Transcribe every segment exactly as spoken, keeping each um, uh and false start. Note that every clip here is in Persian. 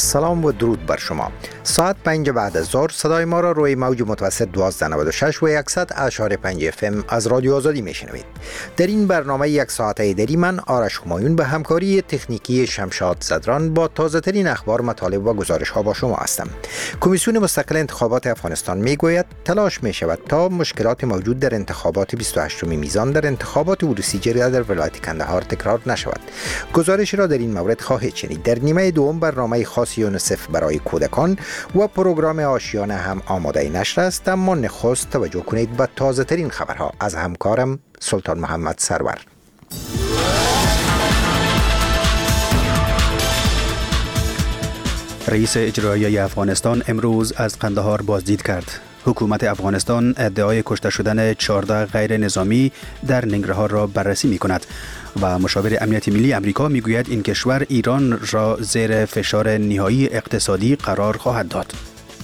سلام و درود بر شما. ساعت پنج بعد از ظهر صدای ما را روی موج متوسط دویست و نود و شش و صد اشاره پنج اف ام از رادیو آزادی میشنوید. در این برنامه یک ساعته دری من آرش همایون به همکاری تکنیکی شمشاد زدران با تازه ترین اخبار، مطالب و گزارش ها با شما هستم. کمیسیون مستقل انتخابات افغانستان میگوید تلاش می شود تا مشکلات موجود در انتخابات بیست و هشتم میزان در انتخابات عروسی جریده در ولایت کندهار تکرار نشود. گزارش را در این مورد خواهید شنید. در نیمه دوم برنامه خاص یونیسف برای کودکان و پروگرام آشیانه هم آماده نشر است، اما نخست توجه کنید به تازه ترین خبرها از همکارم سلطان محمد سرور. رئیس اجرایی افغانستان امروز از قندهار بازدید کرد. حکومت افغانستان ادعای کشته شدن چهارده غیر نظامی در ننگرهار را بررسی می کند و مشاور امنیت ملی امریکا می گوید این کشور ایران را زیر فشار نهایی اقتصادی قرار خواهد داد.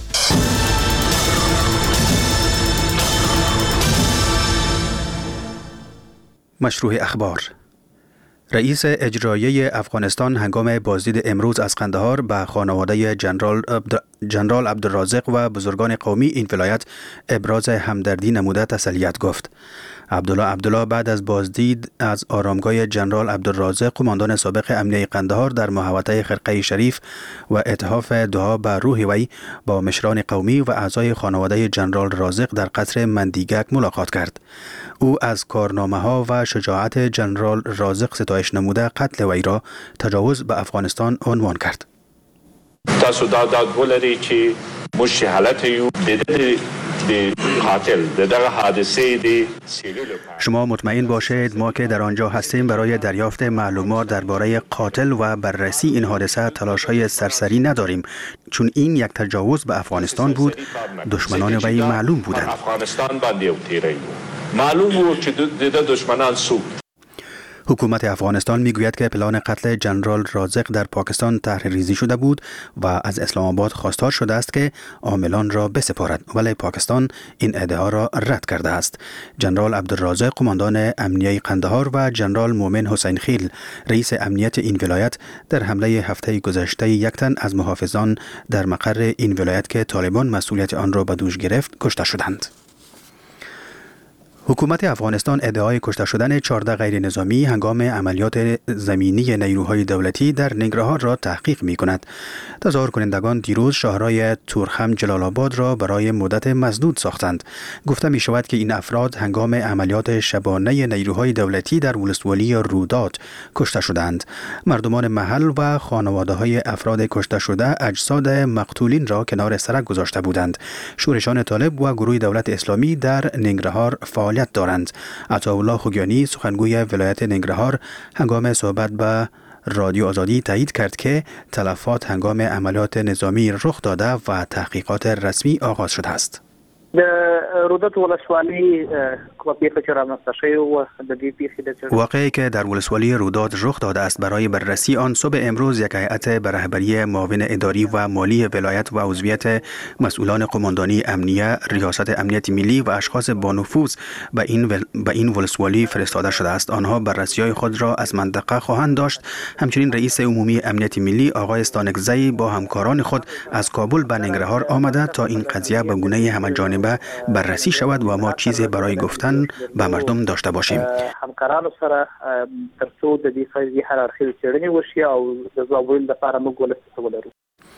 مشروع اخبار. رئیس اجرایی افغانستان هنگام بازدید امروز از قندهار به خانواده جنرال عبد... جنرال عبدالرازق و بزرگان قومی این ولایت ابراز همدردی نموده تسلیت گفت. عبدالله عبدالله بعد از بازدید از آرامگاه جنرال عبدالرازق قماندان سابق امنیه قندهار در محوطه خرقه شریف و اتحاف دعا به روح وی با مشران قومی و اعضای خانواده جنرال رازق در قصر مندیگک ملاقات کرد. او از کارنامه ها و شجاعت جنرال رازق ستایش نموده قتل وی را تجاوز به افغانستان عنوان کرد. تاسو دا دا ولري چې مش حالت یو د قاتل دغه حادثه دی. شما مطمئن باشید ما که در آنجا هستیم برای دریافت معلومات درباره قاتل و بررسی این حادثه تلاش‌های سرسری نداریم، چون این یک تجاوز به افغانستان بود. دشمنان وی معلوم بودند. افغانستان باندې تیری معلوم بود چې د دشمنان سو. حکومت افغانستان میگوید که پلان قتل جنرال رازق در پاکستان طرح ریزی شده بود و از اسلام آباد خواستار شده است که عاملان را بسپارد، ولی پاکستان این ادعا را رد کرده است. جنرال عبدالرازق قماندان امنیه قندهار و جنرال مومن حسین خیل رئیس امنیت این ولایت در حمله هفته گذشته یک تن از محافظان در مقر این ولایت که طالبان مسئولیت آن را به دوش گرفت کشته شدند. حکومت افغانستان ادعای کشته شدن چهارده غیر نظامی هنگام عملیات زمینی نیروهای دولتی در ننگرهار را تحقیق می کند. تظاهر کنندگان دیروز شهرهای تورخم جلال آباد را برای مدت مسدود ساختند. گفته می شود که این افراد هنگام عملیات شبانه نیروهای دولتی در ولسوالی رودات کشته شدند. مردمان محل و خانواده های افراد کشته شده اجساد مقتولین را کنار سرک گذاشته بودند. شورشان طالب و گروه دولت اسلامی در ننگرهار فعال دارند. عطاالله خوگیانی سخنگوی ولایت ننگرهار هنگام صحبت به رادیو آزادی تایید کرد که تلفات هنگام عملیات نظامی رخ داده و تحقیقات رسمی آغاز شده است. د رودات ولسوالی کومه پیښه چې رامنځته شوې وه د دې پیښې د واقعی که در ولسوالی رودات رخ داده است، برای بررسی آن صبح امروز یک هیئت به رهبری معاون اداری و مالی ولایت و عضویت مسئولان قماندانی امنیه، ریاست امنیت ملی و اشخاص با نفوذ به این ول... به این ولسوالی فرستاده شده است. آنها بررسی‌های خود را از منطقه خواهند داشت. همچنین رئیس عمومی امنیت ملی آقای استانکزی با همکاران خود از کابل به ننگرهار آمده تا این قضیه به گونه همه‌جانبه بررسی شود و ما چیزی برای گفتن به مردم داشته باشیم. همکارانو سره ترڅو د دې قضیې هر اړخیزې څېړنې وشي او د ځواب ویلو لپاره موږ ولس ته ولرو.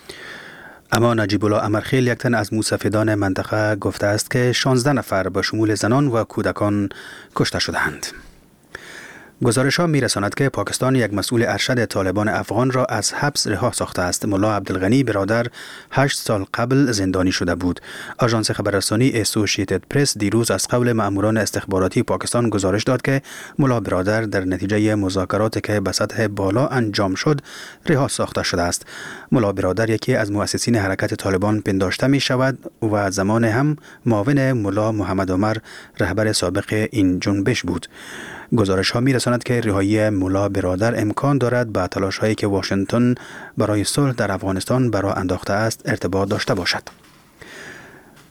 اما نجیب الله امرخیل یک تن از موسفیدان منطقه گفته است که شانزده نفر به شمول زنان و کودکان کشته شدند. گزارش ها می رساند که پاکستان یک مسئول ارشد طالبان افغان را از حبس رها ساخته است. ملا عبدالغنی برادر هشت سال قبل زندانی شده بود. آژانس خبررسانی اسوسییتد پرس دیروز از قول مأموران استخباراتی پاکستان گزارش داد که ملا برادر در نتیجه مذاکراتی که به سطح بالا انجام شد رها ساخته شده است. ملا برادر یکی از مؤسسین حرکت طالبان پنداشته می شود و زمان هم معاون ملا محمد عمر رهبر سابق این جنبش بود. گزارش ها می رساند که رهایی ملا برادر امکان دارد با تلاش هایی که واشنگتن برای صلح در افغانستان برای انداخته است ارتباط داشته باشد.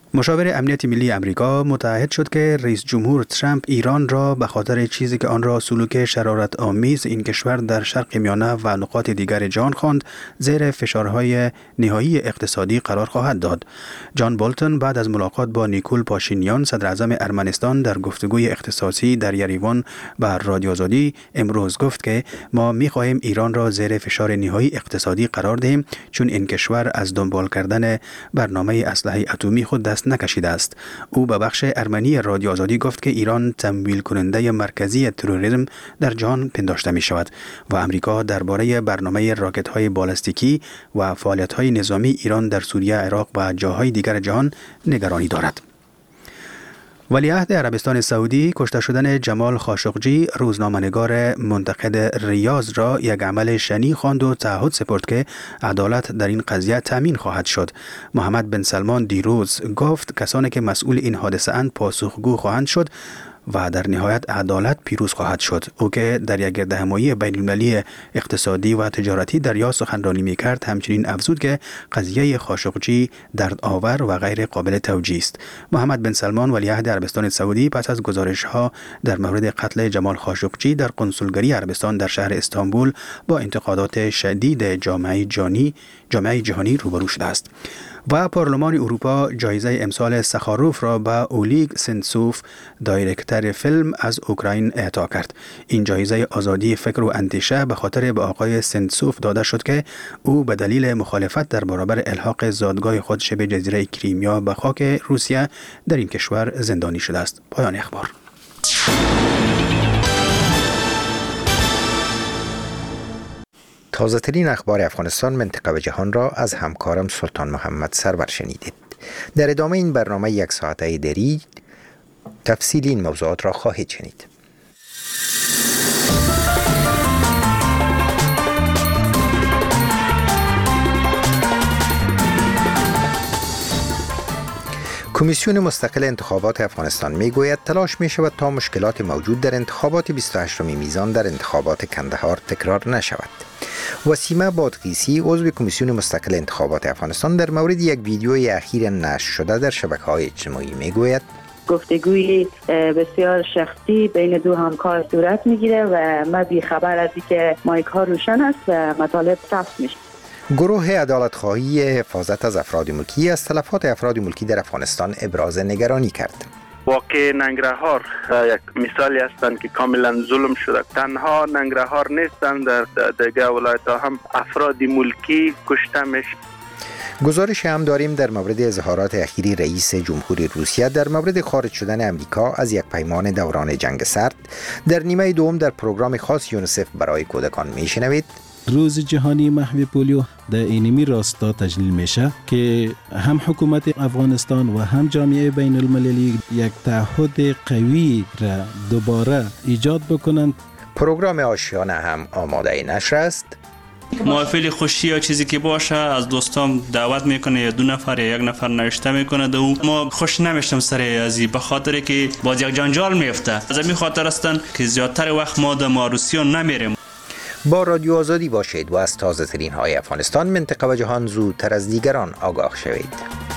مشاور امنیت ملی امریکا متعهد شد که رئیس جمهور ترامپ ایران را به خاطر چیزی که آن را سلوک شرارت آمیز این کشور در شرق میانه و نقاط دیگر جهان خواند زیر فشارهای نهایی اقتصادی قرار خواهد داد. جان بولتون بعد از ملاقات با نیکول پاشینیان صدر اعظم ارمنستان در گفتگوی اختصاصی در یریوان بر رادیو آزادی امروز گفت که ما می‌خواهیم ایران را زیر فشار نهایی اقتصادی قرار دهیم چون این کشور از دنبال کردن برنامه اسلحه اتمی خود دست نکشیده است. او به بخش ارمنی رادیو آزادی گفت که ایران تمویل کننده مرکزی تروریسم در جهان پنداشته می شود و امریکا درباره برنامه راکت های بالستیکی و فعالیت های نظامی ایران در سوریه، عراق و جاهای دیگر جهان نگرانی دارد. ولیعهد عربستان سعودی کشته شدن جمال خاشقجی روزنامه‌نگار منتقد ریاض را یک عمل شنیع خواند و تعهد سپرد که عدالت در این قضیه تامین خواهد شد. محمد بن سلمان دیروز گفت کسانی که مسئول این حادثه اند پاسخگو خواهند شد و در نهایت عدالت پیروز خواهد شد. او که در یک گردهمایی بین‌المللی اقتصادی و تجارتی در ریاض سخنرانی می‌کرد همچنین افزود که قضیه خاشقجی دردآور و غیر قابل توجیه است. محمد بن سلمان ولیعهد عربستان سعودی پس از گزارش‌ها در مورد قتل جمال خاشقجی در قنسولگری عربستان در شهر استانبول با انتقادات شدید جامعه جهانی جامعه جهانی روبرو شده است. و پارلمان اروپا جایزه امسال سخاروف را به اولیگ سنتسوف دایرکتر فیلم از اوکراین اعطا کرد. این جایزه آزادی فکر و اندیشه به خاطر به آقای سنتسوف داده شد که او به دلیل مخالفت در برابر الحاق زادگاه خود شبه جزیره کریمیا به خاک روسیه در این کشور زندانی شده است. پایان اخبار. تازه ترین اخبار افغانستان، منطقه و جهان را از همکارم سلطان محمد سرور شنیدید. در ادامه این برنامه یک ساعته دری تفصیل این موضوعات را خواهید شنید. کمیسیون مستقل انتخابات افغانستان میگوید تلاش می شود تا مشکلات موجود در انتخابات بیست و هشتم میزان در انتخابات کندهار تکرار نشود. وسیمه بادغیسی عضو کمیسیون مستقل انتخابات افغانستان در مورد یک ویدیوی اخیر نشر شده در شبکه‌های اجتماعی میگوید گفتگوی بسیار شخصی بین دو همکار صورت میگیره و ما بی خبر از اینکه مایک ها روشن است و مطالب ثبت میشه. گروه عدالت خواهی حفاظت از افراد ملکی از تلفات افراد ملکی در افغانستان ابراز نگرانی کرد. واقع ننگرهار یک مثالی هستند که کاملا ظلم شده. تنها ننگرهار نیستند، در دیگر ولایت ها هم افراد ملکی کشته میشه. گزارش هم داریم در مورد اظهارات اخیری رئیس جمهوری روسیه در مورد خارج شدن امریکا از یک پیمان دوران جنگ سرد. در نیمه دوم در پروگرام خاص یونیسف برای کودکان میشنوید. روز جهانی محو پولیو در اینمی راستا تجلیل میشه که هم حکومت افغانستان و هم جامعه بین المللی یک تعهد قوی را دوباره ایجاد بکنند. پروگرام آشیانه هم آماده نشر است. محافل خوشی یا چیزی که باشه از دوستام دعوت میکنه، یا دو نفر یا یک نفر نوشته میکنه دو ما خوش نمیشتم سر ازی به خاطر که باز یک جنجال میفته. از همین خاطر هستن که زیادتر وقت ما در ماروسیون نمیریم. با رادیو آزادی باشید و از تازه ترین های افغانستان، منطقه و جهان زودتر از دیگران آگاه شوید.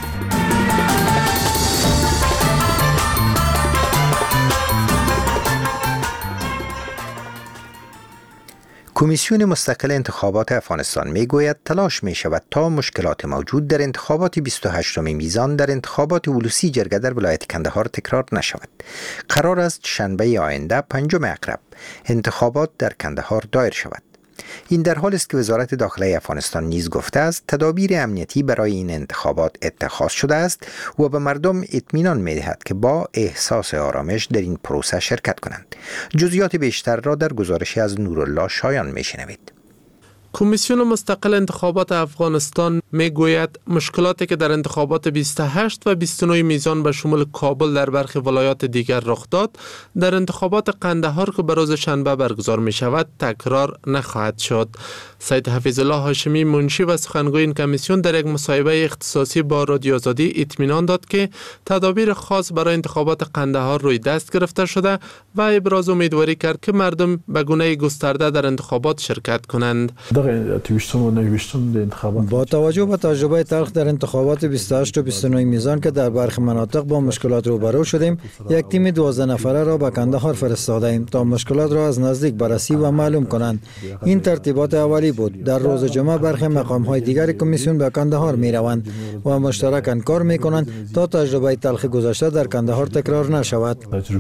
کمیسیون مستقل انتخابات افغانستان میگوید تلاش می شود تا مشکلات موجود در انتخابات بیست و هشتم میزان در انتخابات ولوسی جرگه در ولایت کندهار تکرار نشود. قرار است شنبه آینده پنجم اکرب انتخابات در کندهار دایر شود. این در حالی است که وزارت داخله افغانستان نیز گفته است تدابیر امنیتی برای این انتخابات اتخاذ شده است و به مردم اطمینان می‌دهد که با احساس آرامش در این پروسه شرکت کنند. جزئیات بیشتر را در گزارشی از نورالله شایان میشنوید. کمیسیون مستقل انتخابات افغانستان میگوید مشکلاتی که در انتخابات بیست و هشت و بیست و نه میزان به شمول کابل در برخی ولایات دیگر رخ داد، در انتخابات قندهار که به روز شنبه برگزار می شود تکرار نخواهد شد. سید حفیظ الله هاشمی منشی و سخنگوی این کمیسیون در یک مصاحبه اختصاصی با رادیو آزادی اطمینان داد که تدابیر خاص برای انتخابات قندهار روی دست گرفته شده و ابراز امیدواری کرد که مردم به گونه گسترده در انتخابات شرکت کنند. با توجه به تجربه تلخ در انتخابات بیست و هشت و بیست و نه میزان که در برخی مناطق با مشکلات روبرو شدیم، یک تیم دوازده نفره را به کندهار فرستاده ایم تا مشکلات را از نزدیک بررسی و معلوم کنند. این ترتیبات اولی بود. در روز جمعه برخی مقام های دیگر کمیسیون به کندهار می روند و مشترکاً کار می کنند تا تجربه تلخ گذشته در کندهار تکرار نشود.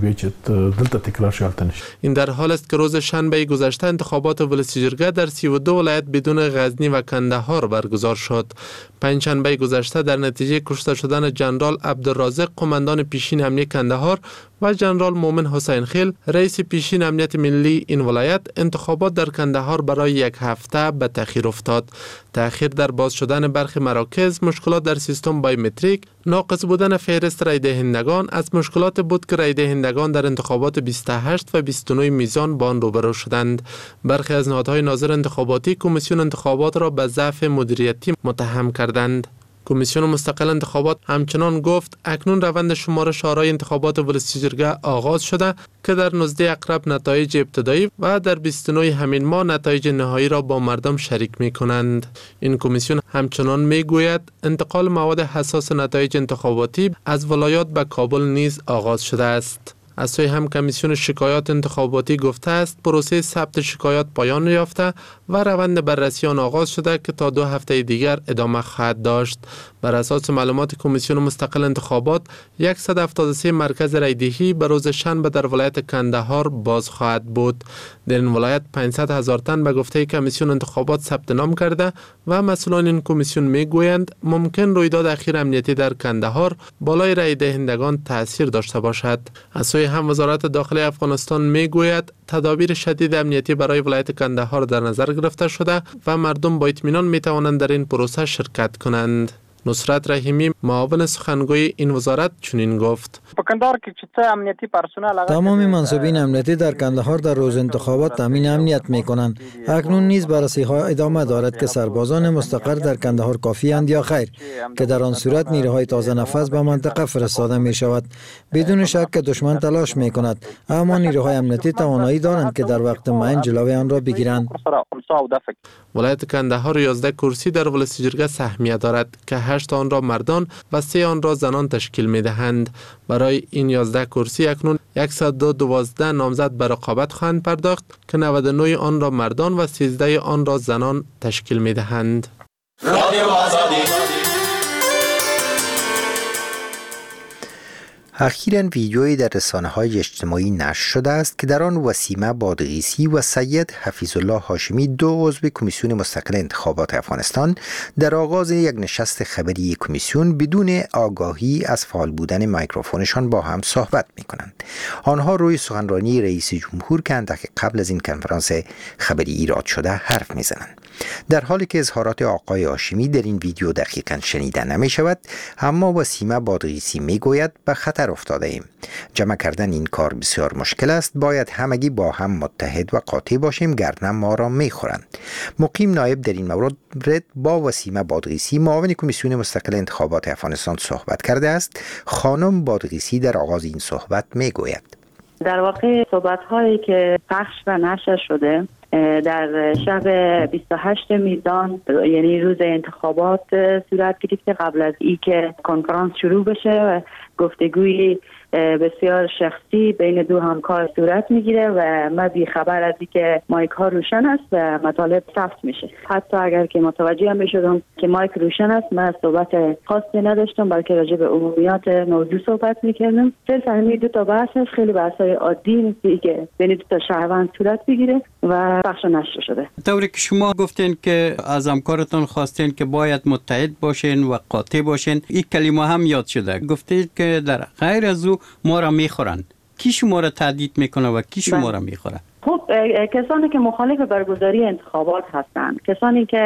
این در حال است که روز شنبه گذشته انتخابات ولسی جرگه در سی و دو ولایت بدون غزنی و کندهار برگزار شد. پنجشنبه گذشته در نتیجه کشته شدن جنرال عبدالرازق قماندان پیشین امنیت کندهار و جنرال مومن حسین خیل رئیس پیشین امنیت ملی این ولایت، انتخابات در کندهار برای یک هفته به تأخیر افتاد. تأخیر در باز شدن برخی مراکز، مشکلات در سیستم بایومتریک، ناقص بودن فهرست رای دهندگان از مشکلات بود که رای دهندگان در انتخابات بیست و هشت و بیست و نه میزان با آن روبرو شدند. برخی از نهادهای ناظر انتخاباتی کمیسیون انتخابات را به ضعف مدیریتی متهم کردند. کمیسیون مستقل انتخابات همچنان گفت اکنون روند شمارش آرای انتخابات ولسی جرگه آغاز شده که در نوزده اقرب نتایج ابتدایی و در بیست و نه همین ماه نتایج نهایی را با مردم شریک می کنند. این کمیسیون همچنان می گوید انتقال مواد حساس نتایج انتخاباتی از ولایات به کابل نیز آغاز شده است. از سوی هم کمیسیون شکایات انتخاباتی گفته است پروسه ثبت شکایات پایان یافته و روند بررسی آن آغاز شده که تا دو هفته دیگر ادامه خواهد داشت. بر اساس معلومات کمیسیون مستقل انتخابات، صد و هفتاد و سه مرکز رایدهی به روز شنبه در ولایت کندهار باز خواهد بود. در این ولایت پانصد هزار تن به گفته کمیسیون انتخابات ثبت نام کرده و مسئولان این کمیسیون میگویند ممکن رویداد اخیر امنیتی در کندهار بالای رای دهندگان تاثیر داشته باشد. از سوی هم وزارت داخلی افغانستان میگوید تدابیر شدید امنیتی برای ولایت کندهار در نظر گرفته شده و مردم با اطمینان می توانند در این پروسه شرکت کنند. نصرت رحیمی معاون سخنگوی این وزارت چنین گفت: تمام منصبین امنیتی در کندهار در روز انتخابات تامین امنیت می کنند. اکنون نیز بررسی ها ادامه دارد که سربازان مستقر در کندهار کافی اند یا خیر، که در آن صورت نیروهای تازه نفس به منطقه فرستاده می شود. بدون شک که دشمن تلاش می کند، اما نیروهای امنیتی توانایی دارند که در وقت معین جلوی آن را بگیرند. ولایت کندهار یازده کرسی در ولسی جرگه سهمیه دارد که هشت آن را مردان و سه آن را زنان تشکیل می دهند. برای این یازده کرسی اکنون صد و دوازده نامزد به رقابت خواهند پرداخت که نود و نه آن را مردان و سیزده آن را زنان تشکیل می دهند. اخیراً ویدیویی در رسانه‌های اجتماعی نشر شده است که در آن وسیمه بادغیسی و سید حفیظ الله هاشمی، دو عضو کمیسیون مستقل انتخابات افغانستان، در آغاز یک نشست خبری کمیسیون بدون آگاهی از فعال بودن میکروفونشان با هم صحبت می‌کنند. آنها روی سخنرانی رئیس جمهور که اندک قبل از این کنفرانس خبری ایراد شده حرف می‌زنند. در حالی که اظهارات آقای هاشمی در این ویدیو دقیقاً شنیده نمی شود، اما وسیمه بادغیسی می گوید به خطر افتاده ایم. جمع کردن این کار بسیار مشکل است. باید همگی با هم متحد و قاطع باشیم، گرنه ما را می خورند. مقیم نایب در این مورد با وسیمه بادغیسی معاون کمیسیون مستقل انتخابات افغانستان صحبت کرده است. خانم بادغیسی در آغاز این صحبت می گوید: در واقع صحبت هایی که پخش و نشر شده در شب بیست و هشت میزان، یعنی روز انتخابات، صورت گرفت قبل از ای که کنفرانس شروع بشه و گفتگوی بسیار شخصی بین دو همکار صورت میگیره و ما بی خبر از اینکه مایک ها روشن است و مطالب ثبت میشه. حتی اگر که متوجه هم بشدم که مایک روشن است، من صحبت خاصی نداشتم، بلکه راجع به عمومیات موضوع صحبت میکردم. صرف همین دو تا بحث است، خیلی بحث‌های عادی نیستی که بین دو تا شهروند صورت بگیره و پخش نشر شده. طوری که شما گفتین که از همکارتون خواستین که باید متحد باشین و قاطع باشین، این کلمه هم یاد شده. گفتید که در غیر از او ما را میخورن. کی شما را تهدید میکنه و کی شما را میخوره؟ خب کسانی که مخالف برگزاری انتخابات هستند، کسانی که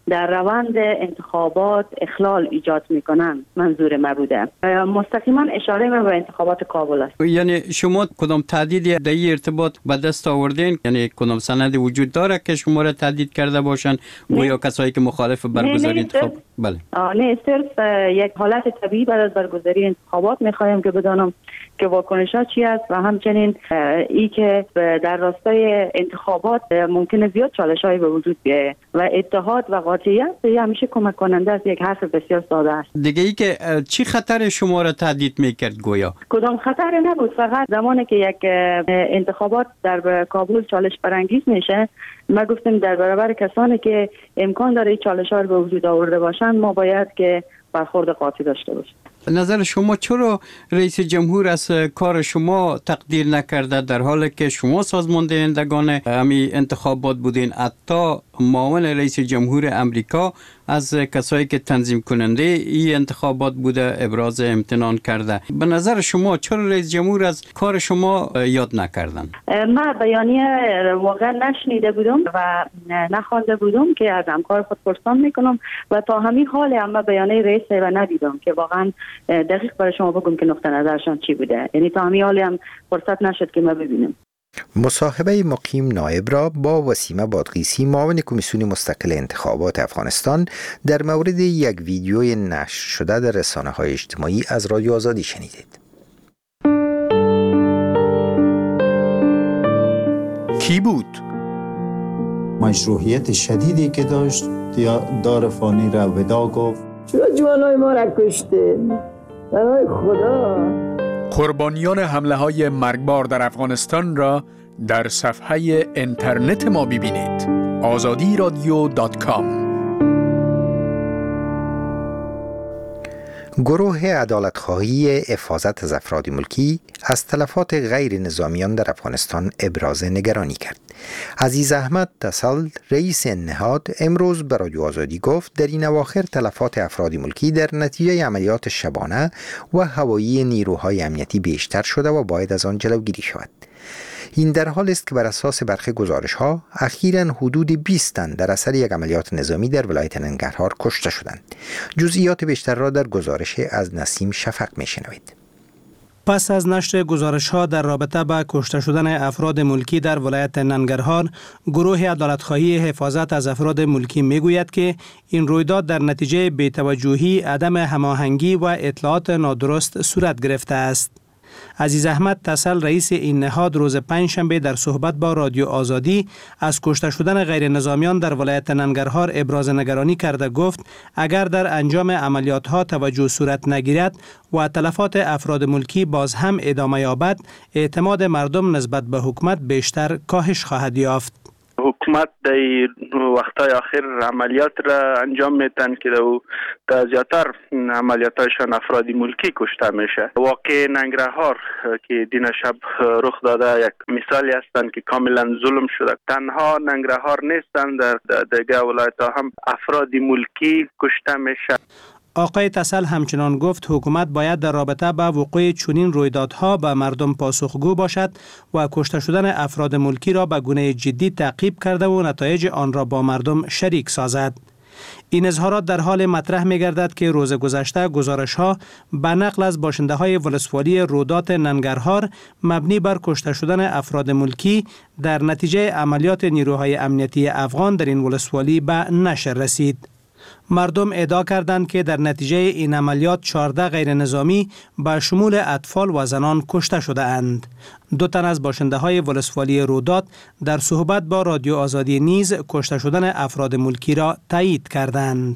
در روند انتخابات اخلال ایجاد میکنن منظور ما بوده. مستقیما اشاره ما به انتخابات کابل است. یعنی شما کدام تهدیدی در این ارتباط به دست آوردین؟ یعنی کدام سند وجود داره که شما را تهدید کرده باشن گویا کسایی که مخالف برگزاری انتخاب؟ بله. نه، صرف یک حالت طبیعی بعد از برگزاری انتخابات میخوایم که بدانم که واکنش ها چی است و همچنین ای که در راستای انتخابات ممکنه زیاد چالش هایی به وجود بیاید و اتحاد و قاطعیت همیشه کمک کننده است. یک حرف بسیار ساده است. دیگه ای که چی خطر شما را تهدید میکرد گویا؟ کدام خطر نبود، فقط زمانی که یک انتخابات در کابل چالش برانگیز میشه ما گفتیم در برابر کسانی که امکان داره این چالش ها رو به وجود آورده باشند ما باید که برخورد قاطع داشته باشیم. نظر شما چرا رئیس جمهور از کار شما تقدیر نکرده در حالی که شما سازماندهندگان همین انتخابات بودین؟ حتی معاون رئیس جمهور امریکا از کسایی که تنظیم کننده این انتخابات بوده ابراز امتنان کرده. به نظر شما چرا رئیس جمهور از کار شما یاد نکردن؟ من بیانیه واقعا نشنیده بودم و نخوانده بودم که از همکار خود پرسان میکنم و تا همین حال اما بیانیه رئیس و ندیدم که واقعا دقیق برای شما بگم که نقطه نظرشان چی بوده. یعنی تا همین حال هم فرصت نشد که ما ببینیم. مصاحبه مقیم نایب را با وسیمه بادغیسی معاون کمیسیون مستقل انتخابات افغانستان در مورد یک ویدیوی نشر شده در رسانه‌های اجتماعی از رادیو آزادی شنیدید. کی بود؟ مشروعیت شدیدی که داشت دار فانی را ودا گفت. چرا جوانای ما را کشتین؟ برای خدا. قربانیان حمله های مرگبار در افغانستان را در صفحه اینترنت ما ببینید. آزادی رادیو دات کام. گروه عدالت‌خواهی حفاظت از افراد ملکی از تلفات غیر نظامیان در افغانستان ابراز نگرانی کرد. عزیز احمد تسل رئیس نهاد امروز به رادیو آزادی گفت در این اواخر تلفات افراد ملکی در نتیجه عملیات شبانه و هوایی نیروهای امنیتی بیشتر شده و باید از آن جلوگیری شود. این در حال است که بر اساس برخی گزارش‌ها اخیراً حدود بیست تن در اثر یک عملیات نظامی در ولایت ننگرهار کشته شدند. جزئیات بیشتر را در گزارش از نسیم شفق می‌شنوید. پس از نشر گزارش‌ها در رابطه با کشته شدن افراد ملکی در ولایت ننگرهار، گروه عدالت‌خواهی حفاظت از افراد ملکی می‌گوید که این رویداد در نتیجه بی‌توجهی، عدم هماهنگی و اطلاعات نادرست صورت گرفته است. عزیز احمد تسل رئیس این نهاد روز پنجشنبه در صحبت با رادیو آزادی از کشته شدن غیر نظامیان در ولایت ننگرهار ابراز نگرانی کرده گفت اگر در انجام عملیات ها توجه صورت نگیرد و تلفات افراد ملکی باز هم ادامه یابد، اعتماد مردم نسبت به حکومت بیشتر کاهش خواهد یافت. حکومت در وقتای آخر عملیات را انجام میتن که در زیادتر عملیاتشان افراد ملکی کشته میشه. واقع ننگرهار که دین شب رخ داده یک مثالی هستند که کاملا ظلم شده. تنها ننگرهار نیستند، در دیگه ولایت ها هم افراد ملکی کشته میشه. آقای تسل همچنان گفت حکومت باید در رابطه با وقوع چنین رویدادها به مردم پاسخگو باشد و کشته شدن افراد ملکی را به گونه جدی تعقیب کرده و نتایج آن را با مردم شریک سازد. این اظهارات در حال مطرح می گردد که روز گذشته گزارش ها به نقل از باشنده های ولسوالی رودات ننگرهار مبنی بر کشته شدن افراد ملکی در نتیجه عملیات نیروهای امنیتی افغان در این ولسوالی به نشر رسید. مردم ادعا کردند که در نتیجه این عملیات چهارده غیر نظامی به شمول اطفال و زنان کشته شده اند. دو تن از باشنده های ولسوالی رودات در صحبت با رادیو آزادی نیز کشته شدن افراد ملکی را تایید کردند.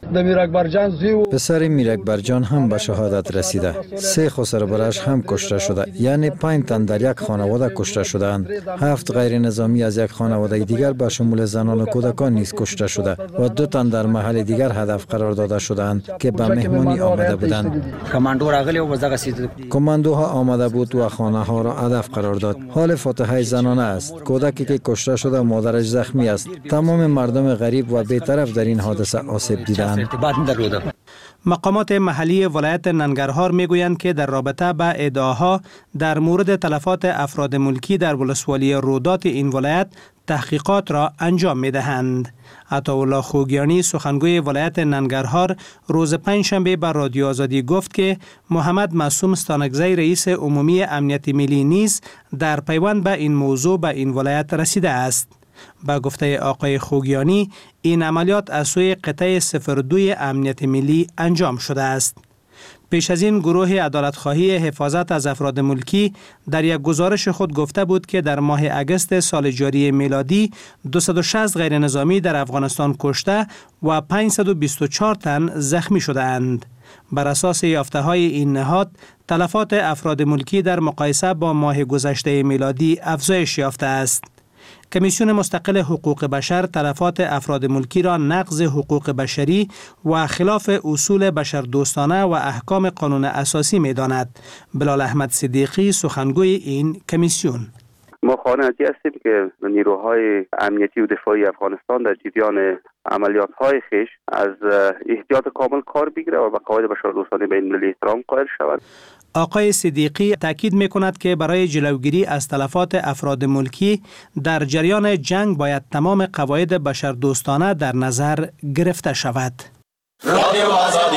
پسر میرکبرجان هم به شهادت رسیده. سه خسر برش هم کشته شده. یعنی پنج تن در یک خانواده کشته شدند. هفت غیر نظامی از یک خانواده دیگر به شمول زنان و کودکان نیز کشته شده و دو تن در محل دیگر هدف قرار داده شدند که به مهمانی آمده بودند. کماندوها آمده بود و خانه ها را هدف قرار داد. حال فاتحه زنانه است. کودکی که کشته شده مادرش زخمی است. تمام مردم غریب و بی‌طرف در این حادثه آسیب دیدند. مقامات محلی ولایت ننگرهار میگویند که در رابطه به ادعاها در مورد تلفات افراد ملکی در ولسوالی رودات این ولایت تحقیقات را انجام می‌دهند. عطاالله خوگیانی سخنگوی ولایت ننگرهار روز پنجشنبه بر رادیو آزادی گفت که محمد معصوم ستانکزی رئیس عمومی امنیت ملی نیز در پیوند به این موضوع به این ولایت رسیده است. با گفته آقای خوگیانی این عملیات از سوی قطعه صفر دو امنیت ملی انجام شده است. پیش از این گروه عدالتخواهی حفاظت از افراد ملکی در یک گزارش خود گفته بود که در ماه اگست سال جاری میلادی دویست و شصت غیر نظامی در افغانستان کشته و پانصد و بیست و چهار تن زخمی شده اند. بر اساس یافته های این نهاد تلفات افراد ملکی در مقایسه با ماه گذشته میلادی افزایش یافته است. کمیسیون مستقل حقوق بشر تلفات افراد ملکی را نقض حقوق بشری و خلاف اصول بشردوستانه و احکام قانون اساسی می داند. بلال احمد صدیقی سخنگوی این کمیسیون: ما خانه‌ای هستیم که نیروهای امنیتی و دفاعی افغانستان در جریان عملیات‌های خویش از احتیاط کامل کار بگیره و به قواعد بشردوستانه بین المللی احترام قائل شود. آقای صدیقی تاکید می‌کند که برای جلوگیری از تلفات افراد ملکی در جریان جنگ باید تمام قواعد بشردوستانه در نظر گرفته شود. رادیو آزادی.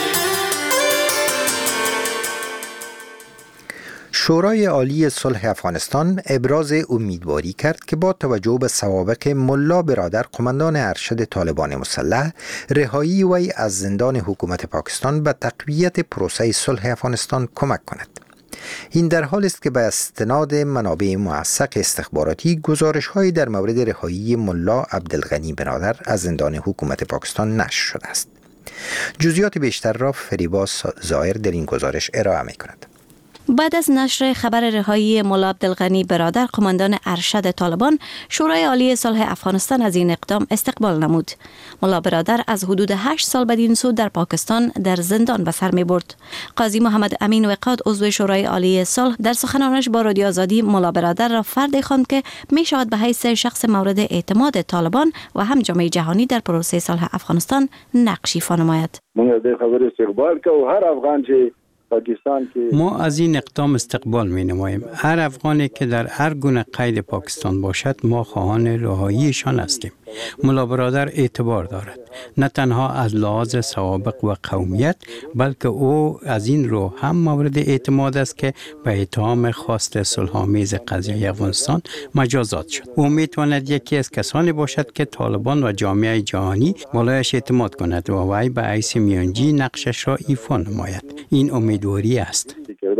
شورای عالی صلح افغانستان ابراز امیدواری کرد که با توجه به سوابق ملا برادر قماندان ارشد طالبان مسلح، رهایی وی از زندان حکومت پاکستان به تقویت پروسه صلح افغانستان کمک کند. این در حال است که به استناد منابع موثق استخباراتی گزارش‌هایی در مورد رهایی ملا عبدالغنی برادر از زندان حکومت پاکستان نشر شده است. جزئیات بیشتر را فریبا ظاهر در این گزارش ارائه می‌کند. بعد از نشر خبر رهایی ملا عبدالغنی برادر قماندان ارشد طالبان، شورای عالی صلح افغانستان از این اقدام استقبال نمود. ملا برادر از حدود هشت سال بدین سو در پاکستان در زندان به سر می برد. قاضی محمد امین وقاد عضو شورای عالی صلح در سخنانش با رادیو آزادی ملا برادر را فردی خواند که می شود به حیث شخص مورد اعتماد طالبان و هم جامعه جهانی در پروسه صلح افغانستان نقش ایفا نماید. من در خبر استقبال که هر افغان چه پاکستان که ما از این اقدام استقبال می نماییم. هر افغانی که در هر گونه قید پاکستان باشد ما خواهان رهاییشان هستیم. ملا برادر اعتبار دارد، نه تنها از لحاظ سوابق و قومیت، بلکه او از این رو هم مورد اعتماد است که به اتهام خواست صلح‌آمیز قضیه افغانستان مجازات شد. او می تواند یکی از کسانی باشد که طالبان و جامعه جهانی بالایش اعتماد کند و وی به حیث میانجی نقشش را ایفا نماید. این امیدواری است.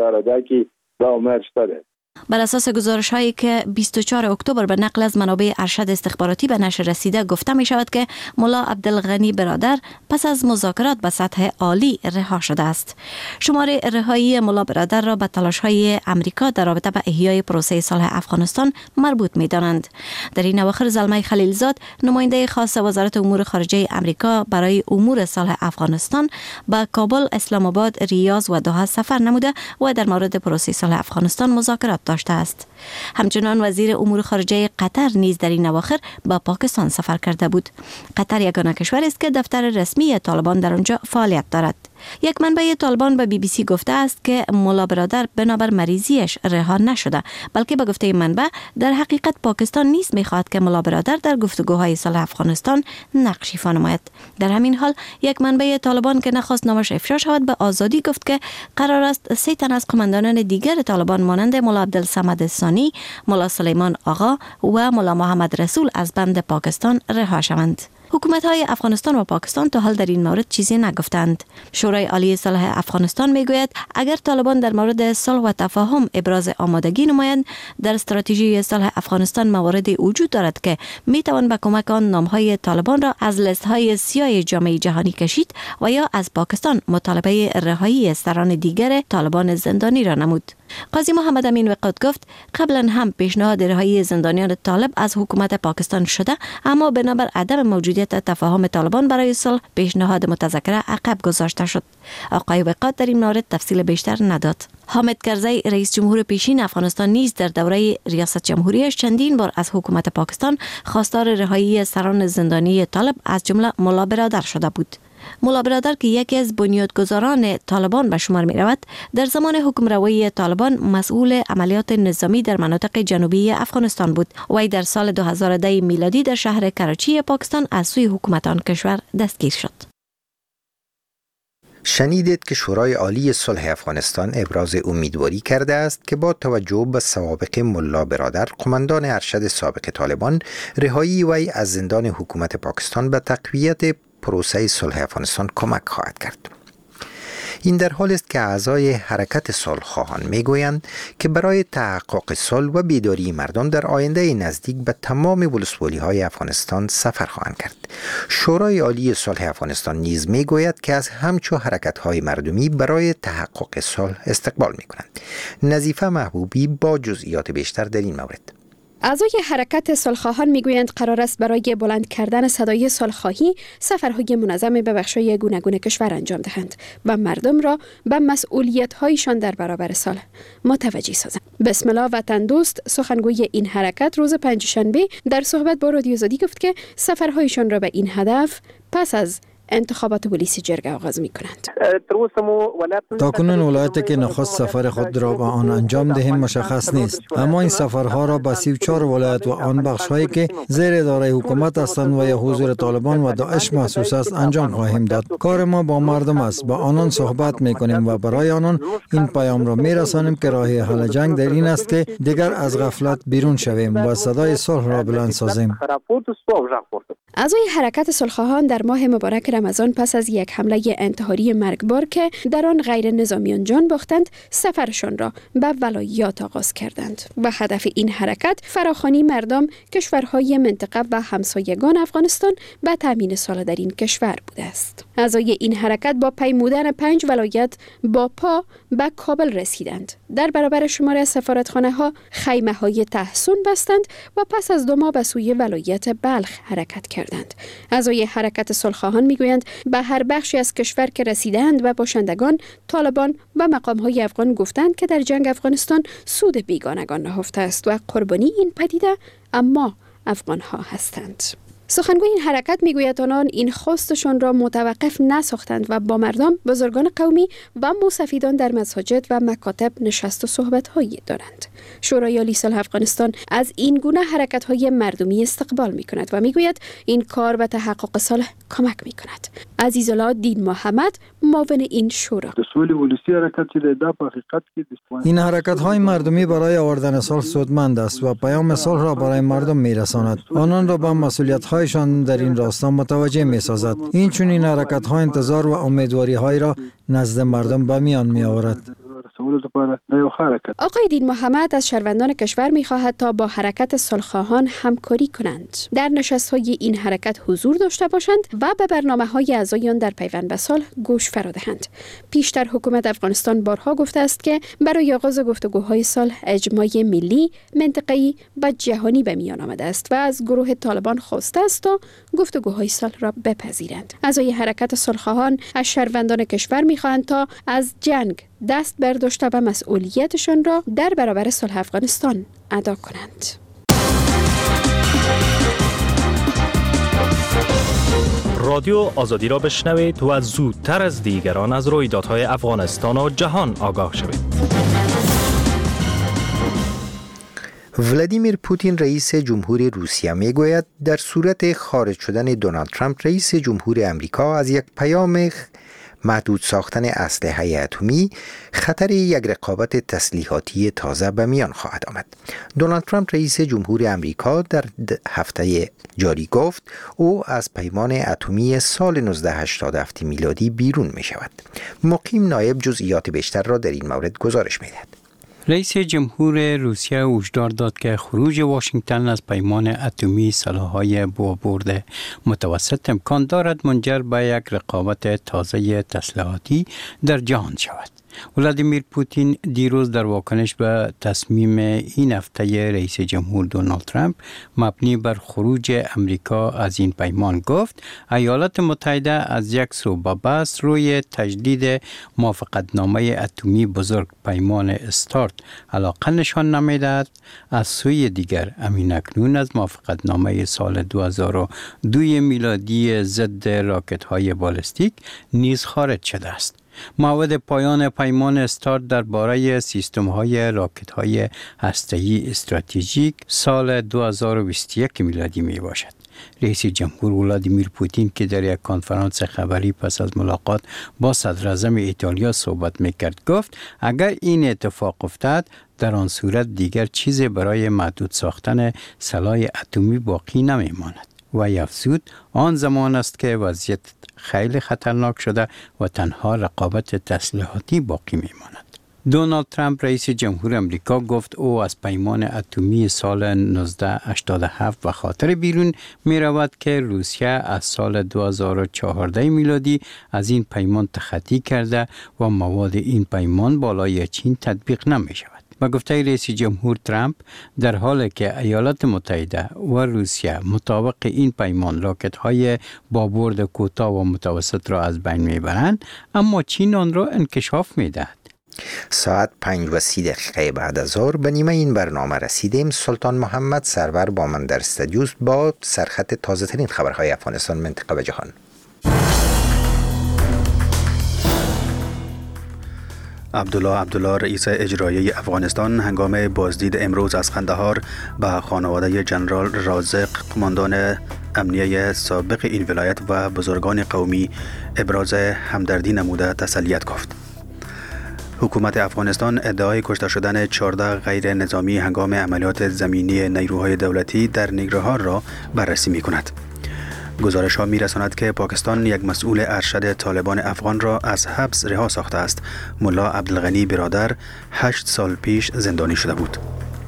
بر اساس گزارش هایی که بیست و چهارم اکتبر به نقل از منابع ارشد استخباراتی به نشر رسیده گفته می شود که ملا عبدالغنی برادر پس از مذاکرات به سطح عالی رها شده است. شمار رهایی ملا برادر را به تلاش های امریکا در رابطه با احیای پروسه صلح افغانستان مربوط می دانند. در این اواخر زلمه خلیلزاد، نماینده خاص وزارت امور خارجه امریکا برای امور صلح افغانستان، به کابل، اسلام آباد، ریاض و دوحه سفر نموده و در مورد پروسه صلح افغانستان مذاکرات داشته است. همچنان وزیر امور خارجه قطر نیز در این اواخر با پاکستان سفر کرده بود. قطر یگانه کشور است که دفتر رسمی طالبان در آنجا فعالیت دارد. یک منبع طالبان به بی بی سی گفته است که ملا برادر بنابر مریضیش رها نشده، بلکه به گفته منبع در حقیقت پاکستان نیز می‌خواهد که ملا برادر در گفتگوهای صلح افغانستان نقش ایفا نماید. در همین حال یک منبع طالبان که نخواست نامش افشا شود به آزادی گفت که قرار است سه تن از قماندانان دیگر طالبان مانند ملا عبدالصمد ثانی، ملا سلیمان آقا و ملا محمد رسول از بند پاکستان رها شوند. حکومت‌های افغانستان و پاکستان تا حال در این مورد چیزی نگفتند. شورای عالی صلح افغانستان میگوید اگر طالبان در مورد صلح و تفاهم ابراز آمادگی نمایند، در استراتژی صلح افغانستان مواردی وجود دارد که میتوان به کمک آن نام‌های طالبان را از لیست‌های سیاه جامعه جهانی کشید و یا از پاکستان مطالبه رهایی سران دیگر طالبان زندانی را نمود. قاضی محمد امین وقاد گفت قبلا هم پیشنهاد رهایی زندانیان طالب از حکومت پاکستان شده، اما بنابر عدم موجودیت تفاهم طالبان برای صلح پیشنهاد متذکره عقب گذاشته شد. آقای وقاد در این مورد تفصیل بیشتر نداد. حامد کرزی رئیس جمهور پیشین افغانستان نیز در دوره ریاست جمهوریش چندین بار از حکومت پاکستان خواستار رهایی سران زندانی طالب از جمله ملا برادر شده بود. ملا برادر که یکی از بنیادگذاران طالبان به شمار می رود، در زمان حکمروی طالبان مسئول عملیات نظامی در مناطق جنوبی افغانستان بود. وی در سال دو هزار و ده میلادی در شهر کراچی پاکستان از سوی حکومت آن کشور دستگیر شد. شنیدید که شورای عالی صلح افغانستان ابراز امیدواری کرده است که با توجه به سوابق ملا برادر، قماندان ارشد سابق طالبان، رهایی وی از زندان حکومت پاکستان به تقویت پروسه صلح افغانستان کمک خواهد کرد. این در حالی است که اعضای حرکت صلح‌خواهان میگویند که برای تحقق صلح و بیداری مردم در آینده نزدیک به تمام ولسوالی‌های افغانستان سفر خواهند کرد. شورای عالی صلح افغانستان نیز میگوید که از همچو حرکت‌های مردمی برای تحقق صلح استقبال می‌کنند. نظیفه محبوبی با جزئیات بیشتر در این مورد. اعضای حرکت صلح‌خواهان میگویند قرار است برای بلند کردن صدای صلح‌خواهی سفرهای منظم به بخش‌های گوناگون کشور انجام دهند و مردم را به مسئولیت‌هایشان در برابر صلح متوجه سازند. بسم الله وطن دوست، سخنگوی این حرکت، روز پنجشنبه در صحبت با رادیو آزادی گفت که سفرهایشان را به این هدف پس از انتخابات پلیس جرگه آغاز می کنند. تاکنون ولایتی که نخست سفر خود را به آن انجام دهیم مشخص نیست، اما این سفرها را به سی و چهار ولایت و آن بخش هایی که زیر اداره حکومت هستند و یا حضور طالبان و داعش محسوس است انجام خواهیم داد. کار ما با مردم است، با آنان صحبت می کنیم و برای آنان این پیام را می رسانیم که راه حل جنگ در این است که دیگر از غفلت بیرون شویم و صدای صلح را بلند سازیم. اعضای حرکت صلح‌خواهان در ماه مبارک رمضان پس از یک حمله انتحاری مرگبار که در آن غیر نظامیان جان باختند، سفرشان را به ولایات آغاز کردند و هدف این حرکت فراخوانی مردم، کشورهای منطقه و همسایگان افغانستان به تامین صلح در این کشور بوده است. اعضای این حرکت با پیمودن پنج ولایت با پا به کابل رسیدند. در برابر شمار سفارتخانه ها خیمه های تحصن بستند و پس از دو ماه به سوی ولایت بلخ حرکت کردند. اعضای حرکت صلح‌خواهان میگویند به هر بخشی از کشور که رسیدند و باشندگان، طالبان و مقام‌های افغان گفتند که در جنگ افغانستان سود بیگانگان نهفته است و قربانی این پدیده اما افغان‌ها هستند. سخنگوی این حرکت میگوید آنان این خواستشان را متوقف نساختند و با مردم، بزرگان قومی و موسفیدان در مساجد و مکاتب نشست و صحبت‌هایی دارند. شورای عالی صلح افغانستان از این گونه حرکت‌های مردمی استقبال می‌کند و میگوید این کار به تحقق صلح کمک می‌کند. عزیزالله دین محمد، معاون این شورا: این حرکت‌های مردمی برای آوردن صلح سودمند است و پیام صلح را برای مردم می‌رساند. آنان را به مسئولیت‌هایشان در این راستا متوجه می‌سازد. این چون این حرکت‌ها انتظار و امیدواری‌های را نزد مردم به میان می‌آورد. آقای دین محمد از شهروندان کشور می‌خواهد تا با حرکت صلح‌خواهان همکاری کنند، در نشست‌های این حرکت حضور داشته باشند و به برنامه‌های اعضای آن در پیوند به صلح گوش فرا دهند. پیشتر حکومت افغانستان بارها گفته است که برای آغاز گفتگوهای صلح اجماع ملی، منطقه‌ای و جهانی به میان آمده است و از گروه طالبان خواسته است تا گفتگوهای صلح را بپذیرند. اعضای حرکت صلح‌خواهان از شهروندان کشور می‌خواهند تا از جنگ دست برداشته و مسئولیتشان را در برابر صلح افغانستان ادا کنند. رادیو آزادی را بشنوید و زودتر از دیگران از رویدادهای افغانستان و جهان آگاه شوید. ولادیمیر پوتین رئیس جمهور روسیه میگوید در صورت خارج شدن دونالد ترامپ رئیس جمهور امریکا از یک پیام محدود ساختن اسلحه اتمی، خطر یک رقابت تسلیحاتی تازه به میان خواهد آمد. دونالد ترامپ رئیس جمهور امریکا در هفته جاری گفت او از پیمان اتمی سال نوزده هشتاد هفت میلادی بیرون می شود. مقیم نایب جزئیات بیشتر را در این مورد گزارش می دهد. رئیس جمهور روسیه هشدار داد که خروج واشنگتن از پیمان اتمی سلاح‌های با برد متوسط امکان دارد منجر به یک رقابت تازه تسلیحاتی در جهان شود. ولادیمیر پوتین دیروز در واکنش به تصمیم این هفته رئیس جمهور دونالد ترامپ مبنی بر خروج امریکا از این پیمان گفت ایالات متحده از یک سو به بحث روی تجدید موافقتنامه اتمی بزرگ پیمان استارت علاقه نشان نمیدهد، از سوی دیگر امین اکنون از موافقتنامه سال دو هزار و دو میلادی ضد راکت های بالستیک نیز خارج شده است. موعد پایان پیمان استارت درباره سیستم های راکت های هسته‌ای استراتژیک سال دو هزار و بیست و یک میلادی می باشد. رئیس جمهور ولادیمیر پوتین که در یک کنفرانس خبری پس از ملاقات با صدر اعظم ایتالیا صحبت میکرد گفت اگر این اتفاق افتاد در آن صورت دیگر چیزی برای محدود ساختن سلاح اتمی باقی نمیماند و افزود آن زمان است که وضعیت خیلی خطرناک شده و تنها رقابت تسلیحاتی باقی میماند. دونالد ترامپ رئیس جمهور امریکا گفت او از پیمان اتمی سال نوزده هشتاد و هفت و خاطر بیرون می رود که روسیه از سال دو هزار و چهارده میلادی از این پیمان تخطی کرده و مواد این پیمان بالای چین تطبیق نمی شود. با گفته رئیس جمهور ترامپ در حالی که ایالات متحده و روسیه مطابق این پیمان راکت های با برد کوتاه و متوسط را از بین می برند، اما چین آن را انکشاف می دهد. ساعت پنج و سی دقیقه بعد از ظهر به نیمه این برنامه رسیدیم. سلطان محمد سرور با من در استودیو با سرخط تازه ترین خبرهای افغانستان، منطقه و جهان. عبدالله عبدالله رئیس اجرایی افغانستان هنگام بازدید امروز از قندهار به خانواده جنرال رازق قماندان امنیه سابق این ولایت و بزرگان قومی ابراز همدردی نموده تسلیت گفت. حکومت افغانستان ادعای کشته شدن چهارده غیر نظامی هنگام عملیات زمینی نیروهای دولتی در ننگرهار را بررسی می کند. گزارش ها می رساند که پاکستان یک مسئول ارشد طالبان افغان را از حبس رها ساخته است. ملا عبدالغنی برادر هشت سال پیش زندانی شده بود.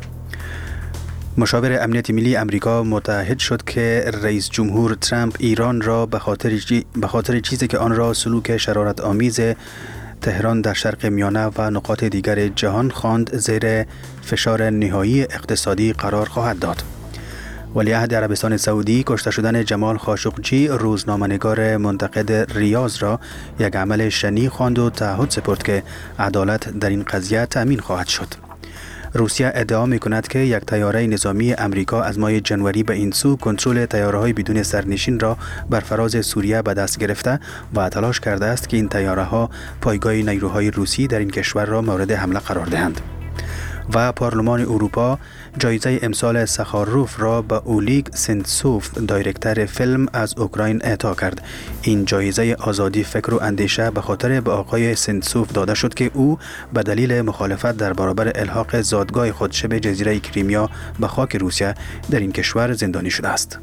مشاور امنیت ملی امریکا متعهد شد که رئیس جمهور ترامپ ایران را به خاطر به خاطر چیزی که آن را سلوک شرارت آمیز تهران در شرق میانه و نقاط دیگر جهان خواند زیر فشار نهایی اقتصادی قرار خواهد داد. ولیعهد عربستان سعودی کشته شدن جمال خاشقجی روزنامه‌نگار منتقد ریاض را یک عمل شنیع خواند و تعهد سپرد که عدالت در این قضیه تأمین خواهد شد. روسیه ادعا می‌کند که یک طیاره نظامی امریکا از ماه جنوری به این سو کنترل طیاره‌های بدون سرنشین را بر فراز سوریه به دست گرفته و تلاش کرده است که این طیاره‌ها پایگاه نیروهای روسی در این کشور را مورد حمله قرار دهند. و پارلمان اروپا جایزه امسال سخاروف را به اولیگ سنتسوف دایرکتر فیلم از اوکراین اعطا کرد. این جایزه آزادی فکر و اندیشه به خاطر به آقای سنتسوف داده شد که او به دلیل مخالفت در برابر الحاق زادگاه خود شبه جزیره کریمیا به خاک روسیه در این کشور زندانی شده است.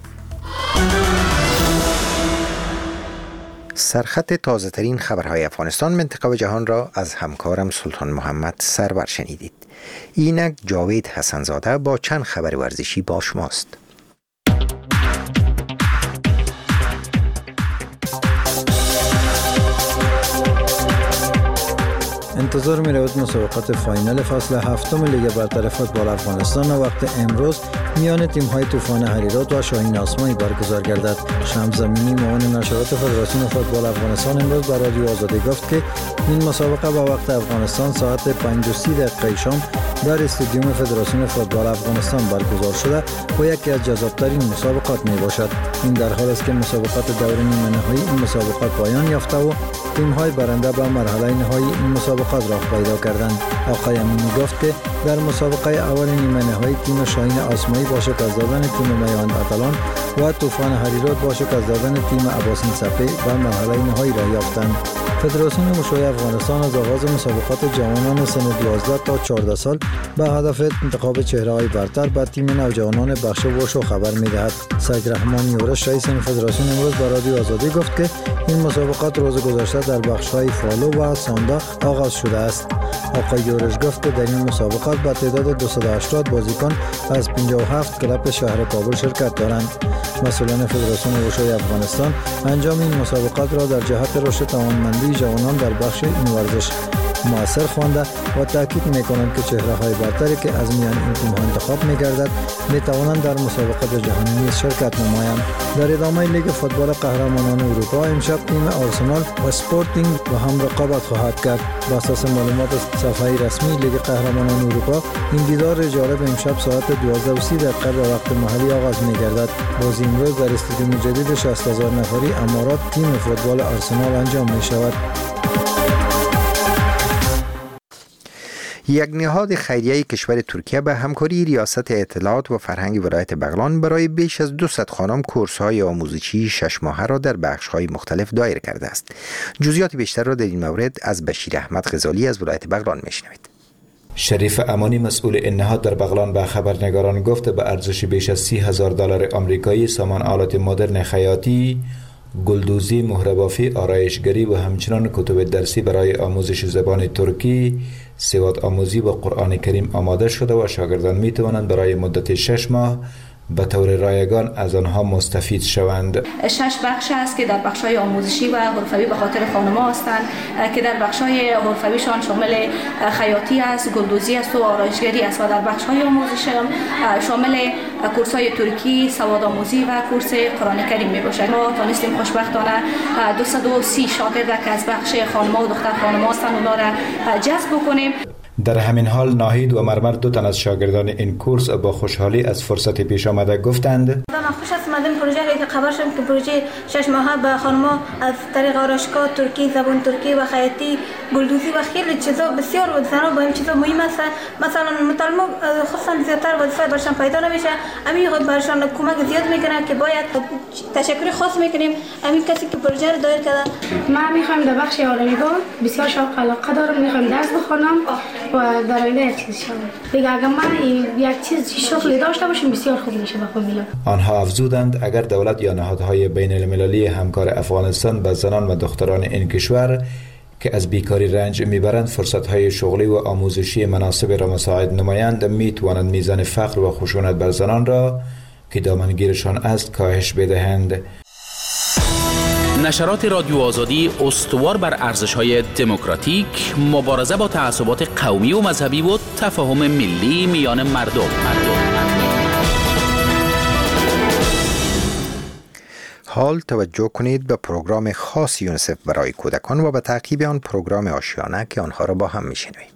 سرخط تازه ترین خبرهای افغانستان، منطقه و جهان را از همکارم سلطان محمد سرور شنیدید. اینک جاوید حسنزاده با چند خبر ورزشی با شماست. انتظار می رود مسابقات فاینال فصل هفتم لیگ برتر فوتبال افغانستان وقت امروز میان تیم های طوفان هریرات و شاهین آسمایی برگزار گردد. شمس زمینی معاون نشرات فدراسیون فوتبال افغانستان امروز به رادیو آزادی گفت که این مسابقه با وقت افغانستان ساعت پنج و سی دقیقه شام در استادیوم فدراسیون فوتبال افغانستان برگزار شده و یکی از جذابترین مسابقات می باشد. این در حال است که مسابقات دور نیمه نهایی این مسابقات پایان یافته و تیم های برنده به مرحله نهایی این مسابقات راه پیدا کردند. آقای امینی گفت که در مسابقه اول نیمه نهایی تیم شاهین آسمایی با شکست دادن تیم میوند اتلان و طوفان هریرات با شکست دادن تیم عباسین صفی به مرحله نهایی راه یافتند. فدراسیون مشاهی افغانستان از آغاز مسابقات جوانان سن دوازده تا چهارده سال به هدف انتخاب چهره‌های برتر به تیم نوجوانان بخش وشو خبر می‌دهد. سعیدرحمان یورش رئیس این فدراسیون امروز به رادیو آزادی گفت که این مسابقات روز گذشته در بخش‌های فالو و ساندا آغاز شده است. آقای یورش گفت که در این مسابقات با تعداد دویست و هشتاد بازیکن از پنجاه و هفت کلب شهر کابل شرکت دارند. مسئولان فدراسیون وشوی افغانستان انجام این مسابقات را در جهت رشد توانمندی جوانان در بخش این ورزش موثر خوانده و تاکید میکنند که چهره های برتری که از میان این تیم ها انتخاب میگردد میتوانند در مسابقات جهانی نیز شرکت نمایند. در ادامه لیگ فوتبال قهرمانان اروپا امشب تیم آرسنال و اسپورتینگ با هم رقابت خواهد کرد. بر اساس معلومات صفحه رسمی لیگ قهرمانان اروپا این دیدار جالب امشب ساعت دوازده و سی دقیقه به وقت محلی آغاز می‌گردد. بازی امروز در استادیوم جدید شصت هزار نفری امارات تیم فوتبال آرسنال انجام می‌شود. یک نهاد خیریه کشور ترکیه به همکاری ریاست اطلاعات و فرهنگ ولایت بغلان برای بیش از دویست خانم کورس‌های آموزشی شش ماهه را در بخش‌های مختلف دایر کرده است. جزئیات بیشتر را در این مورد از بشیر احمد غزالی از ولایت بغلان می‌شنوید. شریف امانی مسئول این نهاد در بغلان به خبرنگاران گفت به ارزش بیش از سی هزار دلار آمریکایی سامان آلات مدرن خیاطی، گلدوزی، مهره‌بافی، آرایشگری و همچنان کتب درسی برای آموزش زبان ترکی، سواد آموزی و قرآن کریم آماده شده و شاگردان می توانند برای مدت شش ماه به طور رایگان از آنها مستفید شوند. شش بخش است که در بخش‌های آموزشی و حرفوی به خاطر خانم‌ها هستند که در بخش‌های حرفویشان شامل خیاطی است، گلدوزی است و آرایشگری است و در بخش‌های آموزشی شامل کورس‌های ترکی، سواد آموزی و کورس قرآن کریم می‌باشد. ما تونستیم خوشبختانه دویست و سی شاگرد که از بخش خانم‌ها و دختر خانم‌ها هستند اونها را جذب بکنیم. در همین حال ناهید و مرمر دو تن از شاگردان این کورس با خوشحالی از فرصت پیش آمده گفتند: من خوش است مدام پروژه که خبر شدم که پروژه شش ماهه به خانم‌ها از طریق آرایشگاه ترکی، زبان ترکی و خیاطی، گلدوزی و خیلی چیزا بسیار و زنان با این چیزا مهم است. مثلا مطالمه خصوصا زیادتر وظیفه برشان پیدا نمیشه. همین خود برشان کمک زیاد میکنه که باید تشکر خاص میکنیم همین کسی که پروژه رو دایر کرده. من میخوام در بخش آرایشگاه بسیار شوق علاقه دارم، میخوام درس بخونم و در آینده چیز شوم. دیگه اگر من یک چیز شغلی داشته باشم بسیار خوب میشه بخون میام. آنها افزودند اگر دولت یا نهادهای بین المللی همکار افغانستان به زنان و دختران این کشور که از بیکاری رنج میبرند فرصتهای شغلی و آموزشی مناسب را مساعد نمایند، میتوانند میزان فقر و خشونت بر زنان را که دامنگیرشان است کاهش بدهند. نشرات رادیو آزادی استوار بر ارزش‌های دموکراتیک، مبارزه با تعصبات قومی و مذهبی و تفاهم ملی میان مردم. حال توجه کنید به پروگرام خاص یونیسف برای کودکان و به تعقیب آن پروگرام آشیانه که آنها را با هم میشنویم.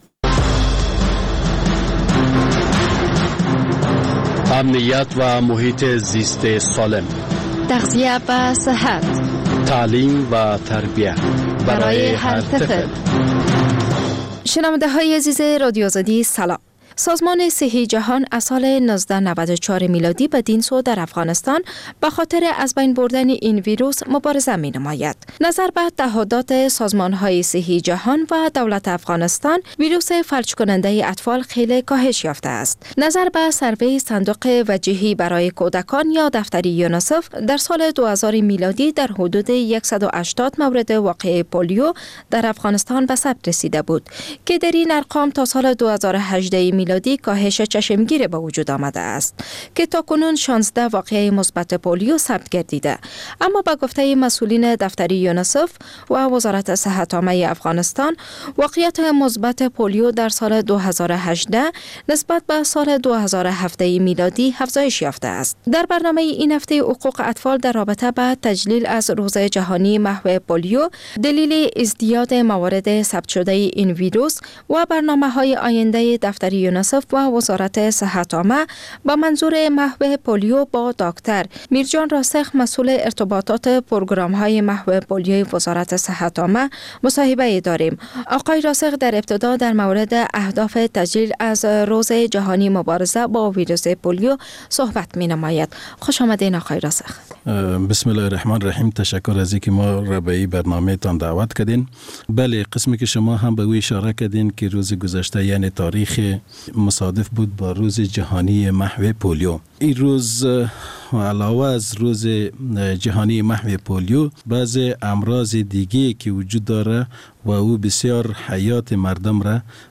امنیت و محیط زیست سالم، تغذیه و صحت، تعلیم و تربیت برای هر طفل. شنونده های عزیز رادیو آزادی سلام. سازمان صحی جهان از سال هزار و نهصد و نود و چهار میلادی به دین سو در افغانستان به خاطر از بین بردن این ویروس مبارزه می نماید. نظر به تعهدات سازمان های صحی جهان و دولت افغانستان، ویروس فلج کننده اطفال خیلی کاهش یافته است. نظر به سروی صندوق وجهی برای کودکان یا دفتری یونیسف، در سال دو هزار میلادی در حدود صد و هشتاد مورد واقع پولیو در افغانستان به ثبت رسیده بود که در این ارقام تا سال دو هزار و هجده میلادی کاهش چشمگیر به وجود آمده است که تاکنون شانزده واقعه مثبت پولیو ثبت گردیده. اما با گفته مسئولین دفتری یونیسف و وزارت صحت عامه افغانستان، واقعیت مثبت پولیو در سال دو هزار و هجده نسبت به سال دو هزار و هفده میلادی افزایش یافته است. در برنامه این هفته حقوق اطفال در رابطه با تجلیل از روز جهانی محو پولیو، دلیل ازدیاد موارد ثبت شده این ویروس و برنامه‌های آینده دفتری یونیسف و وزارت صحت عامه با منظور محو پولیو با دکتر میرجان راسخ، مسئول ارتباطات پروگرام‌های محو پولیو وزارت صحت عامه مصاحبه داریم. آقای راسخ در ابتدا در مورد اهداف تجلیل از روز جهانی مبارزه با ویروس پولیو صحبت می‌نماید. خوش آمدین آقای راسخ. بسم الله الرحمن الرحیم. تشکر از اینکه ما را به این برنامه تان دعوت کردین. بله، قسمی که شما هم به او اشاره کردین که روز گذشته یعنی تاریخ مصادف بود با روز جهانی محو پولیو. این روز و علاوه از روز جهانی محو پولیو، بعض امراض دیگه که وجود داره و او بسیار حیات مردم را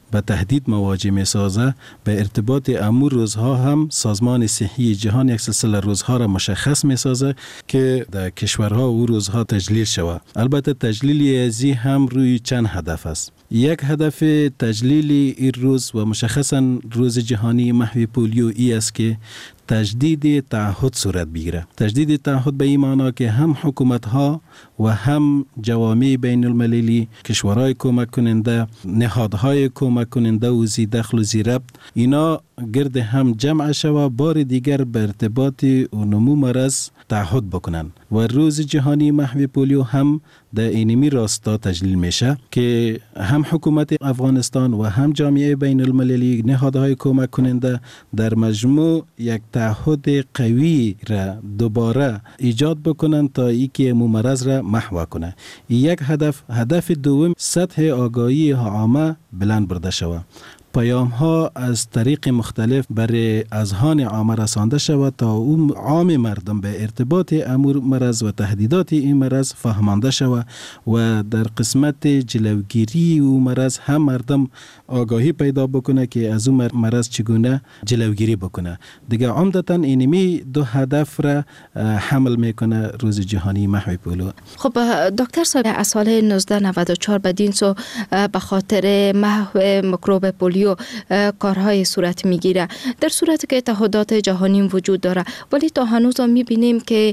به تهدید مواجه می سازه. به ارتباط امور روزها هم سازمان صحی جهان یک سلسله روزها را مشخص می سازه که در کشورها او روزها تجلیل شود. البته تجلیل ازی هم روی چند هدف است. یک هدف تجلیل این روز و مشخصا روز جهانی محو پولیو ای است که تجدید تعهد صورت بگیره. تجدید تعهد به این معنی که هم حکومت ها و هم جوامع بین المللی، کشورهای کمک کننده، نهادهای کمک کننده و ذی دخل و ذی ربط، اینا گرد هم جمع شوه بار دیگر به ارتباط و نمو مرض تعهد بکنن. و روز جهانی محو پولیو هم در اینمی راستا تجلیل میشه که هم حکومت افغانستان و هم جامعه بین المللی، نهادهای کمک کننده در مجموع یک تعهد قوی را دوباره ایجاد بکنن تا ای که مو مرض را محو کنه. یک هدف هدف دوم سطح آگاهی عامه بلند برده شود. پیام ها از طریق مختلف برای اذهان عامه رسانده شود تا اون عام مردم به ارتباط امور مرض و تهدیدات این مرض فهمانده شود و در قسمت جلوگیری و مرض هم مردم آگاهی پیدا بکنه که از اون مرض چگونه جلوگیری بکنه. دیگه عمدتا اینمی دو هدف را حمل میکنه روز جهانی محو پولیو. خب دکتر صاحب، از سال نوزده نود و چهار به دین سو به خاطر محو میکروب پولیو کارهای صورت میگیره، در صورتی که تعهدات جهانی وجود داره، ولی تا هنوز هم میبینیم که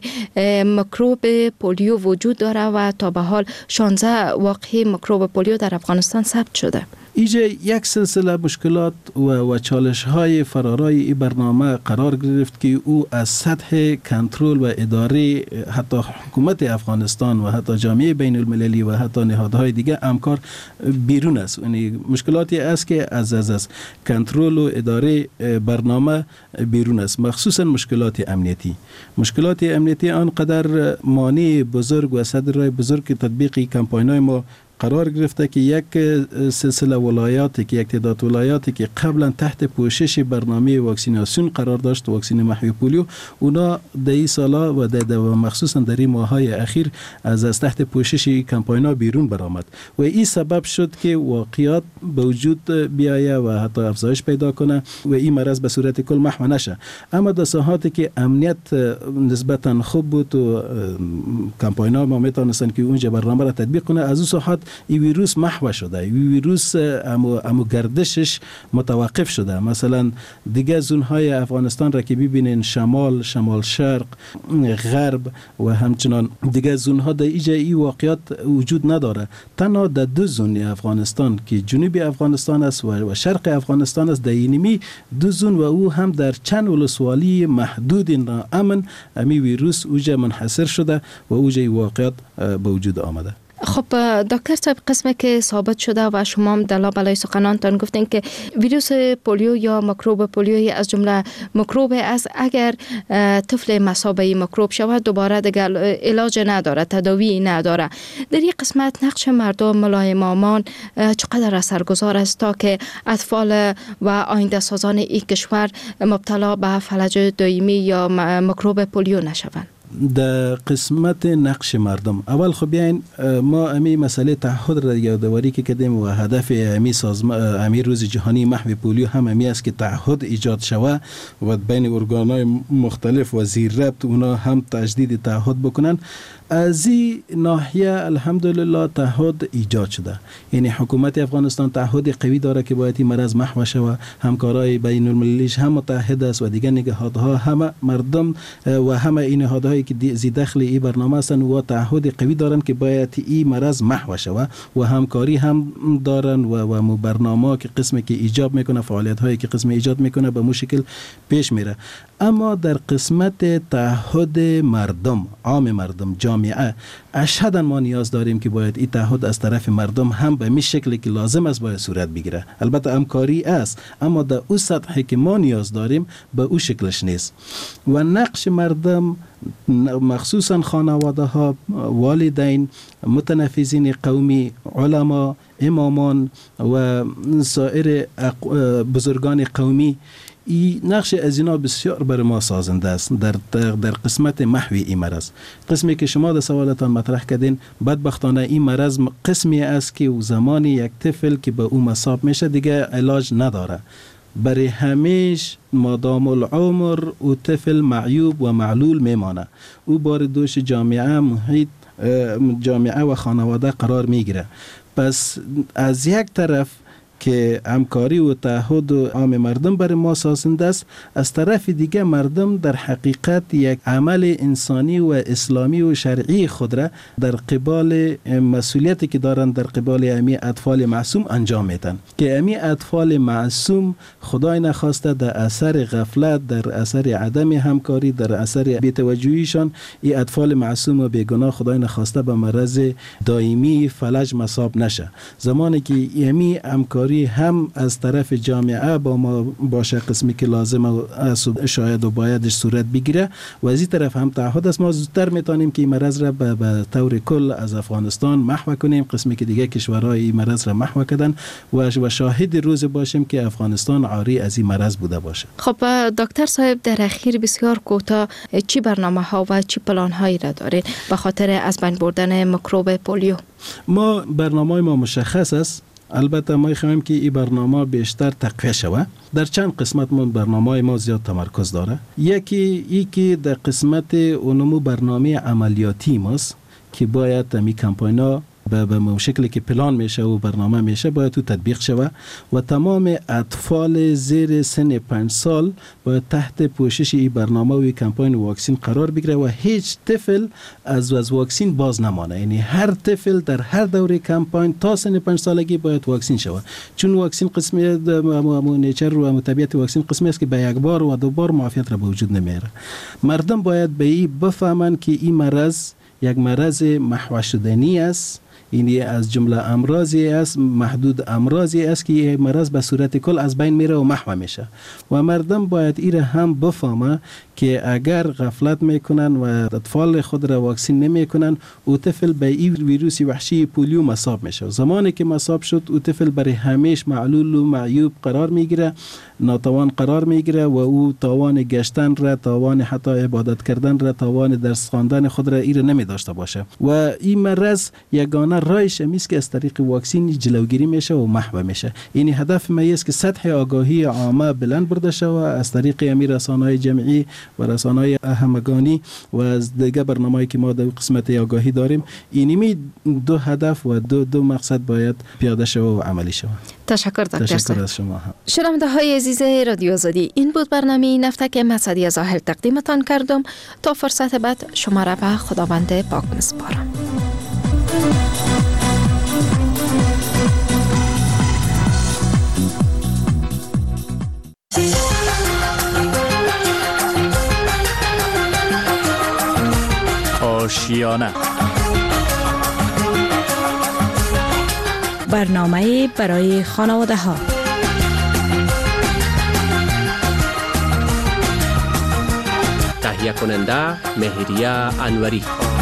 میکروب پولیو وجود داره و تا به حال شانزده واقعی میکروب پولیو در افغانستان ثبت شده. ایجا یک سلسله مشکلات و, و چالش های فرارای این برنامه قرار گرفت که او از سطح کنترل و اداره حتی حکومت افغانستان و حتی جامعه بین المللی و حتی نهادهای دیگه امکار بیرون است. یعنی مشکلاتی است که از از از کنترل و اداره برنامه بیرون است، مخصوصا مشکلات امنیتی. مشکلات امنیتی آنقدر مانع بزرگ و صدر راه بزرگ تطبیق کمپاین‌های ما قرار گرفته که یک سلسله ولایاتی که یک تعداد ولایاتی که قبلا تحت پوشش برنامه واکسیناسیون قرار داشت، واکسن محو پولیو، اونا در این سالا و در مخصوصا در این ماهای اخیر از از تحت پوشش کمپاینا بیرون برآمد و این سبب شد که واقعیات به وجود بیایه و حتی افزایش پیدا کنه و این مرض به صورت کل محو نشه. اما در ساحاتی که امنیت نسبتا خوب بود و کمپاینا ما میتونستن که اونجا برنامه را تطبیق کنه، از اون ساحات این ویروس محو شده. این ویروس امو, امو گردشش متوقف شده. مثلا دیگه زونهای افغانستان را که ببینین، شمال، شمال شرق، غرب و همچنان دیگه زونها در اینجا این واقعیت وجود نداره. تنها در دو زون افغانستان که جنوبی افغانستان است و شرق افغانستان است، در اینمی دو زون و او هم در چند ولسوالی محدود را امن امی ویروس اوجا منحصر شده و اوجا واقعیت به وجود آمده. خب دکتر صاحب، قسمی که ثابت شده و شما هم در لابلای سخنانتان گفتین که ویروس پولیو یا میکروب پولیو از جمله میکروب است، اگر طفل مصابه میکروب شود دوباره دیگر علاج نداره، تداوی نداره. در این قسمت نقش مردم، ملایمامان چقدر اثرگذار است تا که اطفال و آینده سازان این کشور مبتلا به فلج دائمی یا میکروب پولیو نشوند؟ در قسمت نقش مردم، اول خب بیاین ما امی مسئله تعهد را یادآوری که کردیم و هدف امی سازمان امی روز جهانی محو پولیو هم امی است که تعهد ایجاد شود و بین ارگان‌های مختلف و زیر ربط اونا هم تجدید تعهد بکنن. از این ناحیه الحمدلله تعهد ایجاد شده. یعنی حکومت افغانستان تعهد قوی داره که باید این مرض محو شود. همکارای بین المللیش هم متحد است و دیگر نهادها همه مردم و همه این نهادهایی که ذی دخل این برنامه هستند و تعهد قوی دارن که باید این مرض محو شود و همکاری هم دارن و و برنامه که قسمی که ایجاد میکنه، فعالیت هایی که قسم ایجاد میکنه به مشکل پیش میره. اما در قسمت تعهد مردم، عام مردم، جامعه، اشهداً ما نیاز داریم که باید این تعهد از طرف مردم هم به می شکلی که لازم است باید صورت بگیره. البته همکاری است، اما در اون سطحی که ما نیاز داریم به اون شکلش نیست. و نقش مردم مخصوصا خانواده ها، والدین، متنفذین قومی، علما، امامان و سایر بزرگان قومی، این نقش از اینا بسیار بر ما سازنده است در در قسمت محوی این مرض. قسمی که شما در سوالتان مطرح کردین، بدبختانه این مرض قسمی است که زمانی یک طفل که به او مصاب میشه دیگه علاج نداره، برای همیش مادام العمر او طفل معیوب و معلول میمانه، او بار دوش جامعه، محیط جامعه و خانواده قرار میگیره. پس از یک طرف که همکاری و تعهد و عام مردم برای ما سازنده است، از طرف دیگه مردم در حقیقت یک عمل انسانی و اسلامی و شرعی خود را در قبال مسئولیتی که دارن در قبال امی اطفال معصوم انجام میدن که امی اطفال معصوم خدای نخواسته در اثر غفلت، در اثر عدم همکاری، در اثر بی‌توجهیشان، این اطفال معصوم و بیگناه خدای نخواسته به مرض دائمی فلج مصاب نشه. زمانی که امی همکاری هم از طرف جامعه با ما باشه، قسمی که لازم است شاید و بایدش صورت بگیره، و از این طرف هم تعهد است ما زودتر میتونیم که این مرض را به, به طور کل از افغانستان محو کنیم، قسمی که دیگه کشورهای این مرض را محو کردن و شاهد روز باشیم که افغانستان عاری از این مرض بوده باشه. خب دکتر صاحب، در اخیر بسیار کوتاه چی برنامه ها و چی پلان هایی را دارید به خاطر از بین بردن میکروب پولیو؟ ما برنامه ما مشخص است، البته ما خواهیم که این برنامه بیشتر تقویه شود. در چند قسمت ما برنامه ما زیاد تمرکز داره. یکی ای که در قسمت اونمو برنامه عملیاتی ماست که باید می کمپاینا به به شکلی که پلان میشه و برنامه میشه باید تو تطبیق شود و تمام اطفال زیر سن پنج سال باید تحت پوشش این برنامه و کمپاین واکسین قرار بگیره و هیچ طفل از از واکسین باز نمانه. یعنی هر طفل در هر دوره کمپاین تا سن پنج سالگی باید واکسین شود، چون واکسین قسمی نیچر و طبیعت واکسین قسمی است که به یک بار و دو بار معافیت را به وجود نمیاره. مردم باید به این بفهمند که این مرض یک مرض محو شدنی است، یعنی از جمله امراضی است، محدود امراضی است که مرض به صورت کل از بین میره و محو میشه و مردم باید این هم بفهمه که اگر غفلت میکنن و اطفال خود را واکسین نمیکنن، او طفل به این ویروس وحشی پولیو مصاب میشه. زمانی که مصاب شد او طفل برای همیشه معلول و معیوب قرار میگیره، ناتوان قرار میگیره و او توان گشتن را، توان حتی عبادت کردن را، توان درس خواندن خود را ایر نمی داشته باشه و این مرض یگانه راهش است که از طریق واکسین جلوگیری میشه و محو میشه. یعنی هدف ما است که سطح آگاهی عامه بلند برده شود از طریق امی رسانه‌های جمعی و رسانه‌های همگانی و از دیگه برنامه‌ای که ما در قسمت آگاهی داریم. اینمی دو هدف و دو دو مقصد باید پیاده شود و عملی شود. تشکر دکتر. تشکر از شما هم. شنونده های عزیز رادیو آزادی، این بود برنامه نفته که مسعدی زاهل تقدیمتان کردم. تا فرصت بعد شما را به خداوند پاک میسپارم. آشیانه، برنامه برای خانواده ها. تهیه کننده مهریه انوری.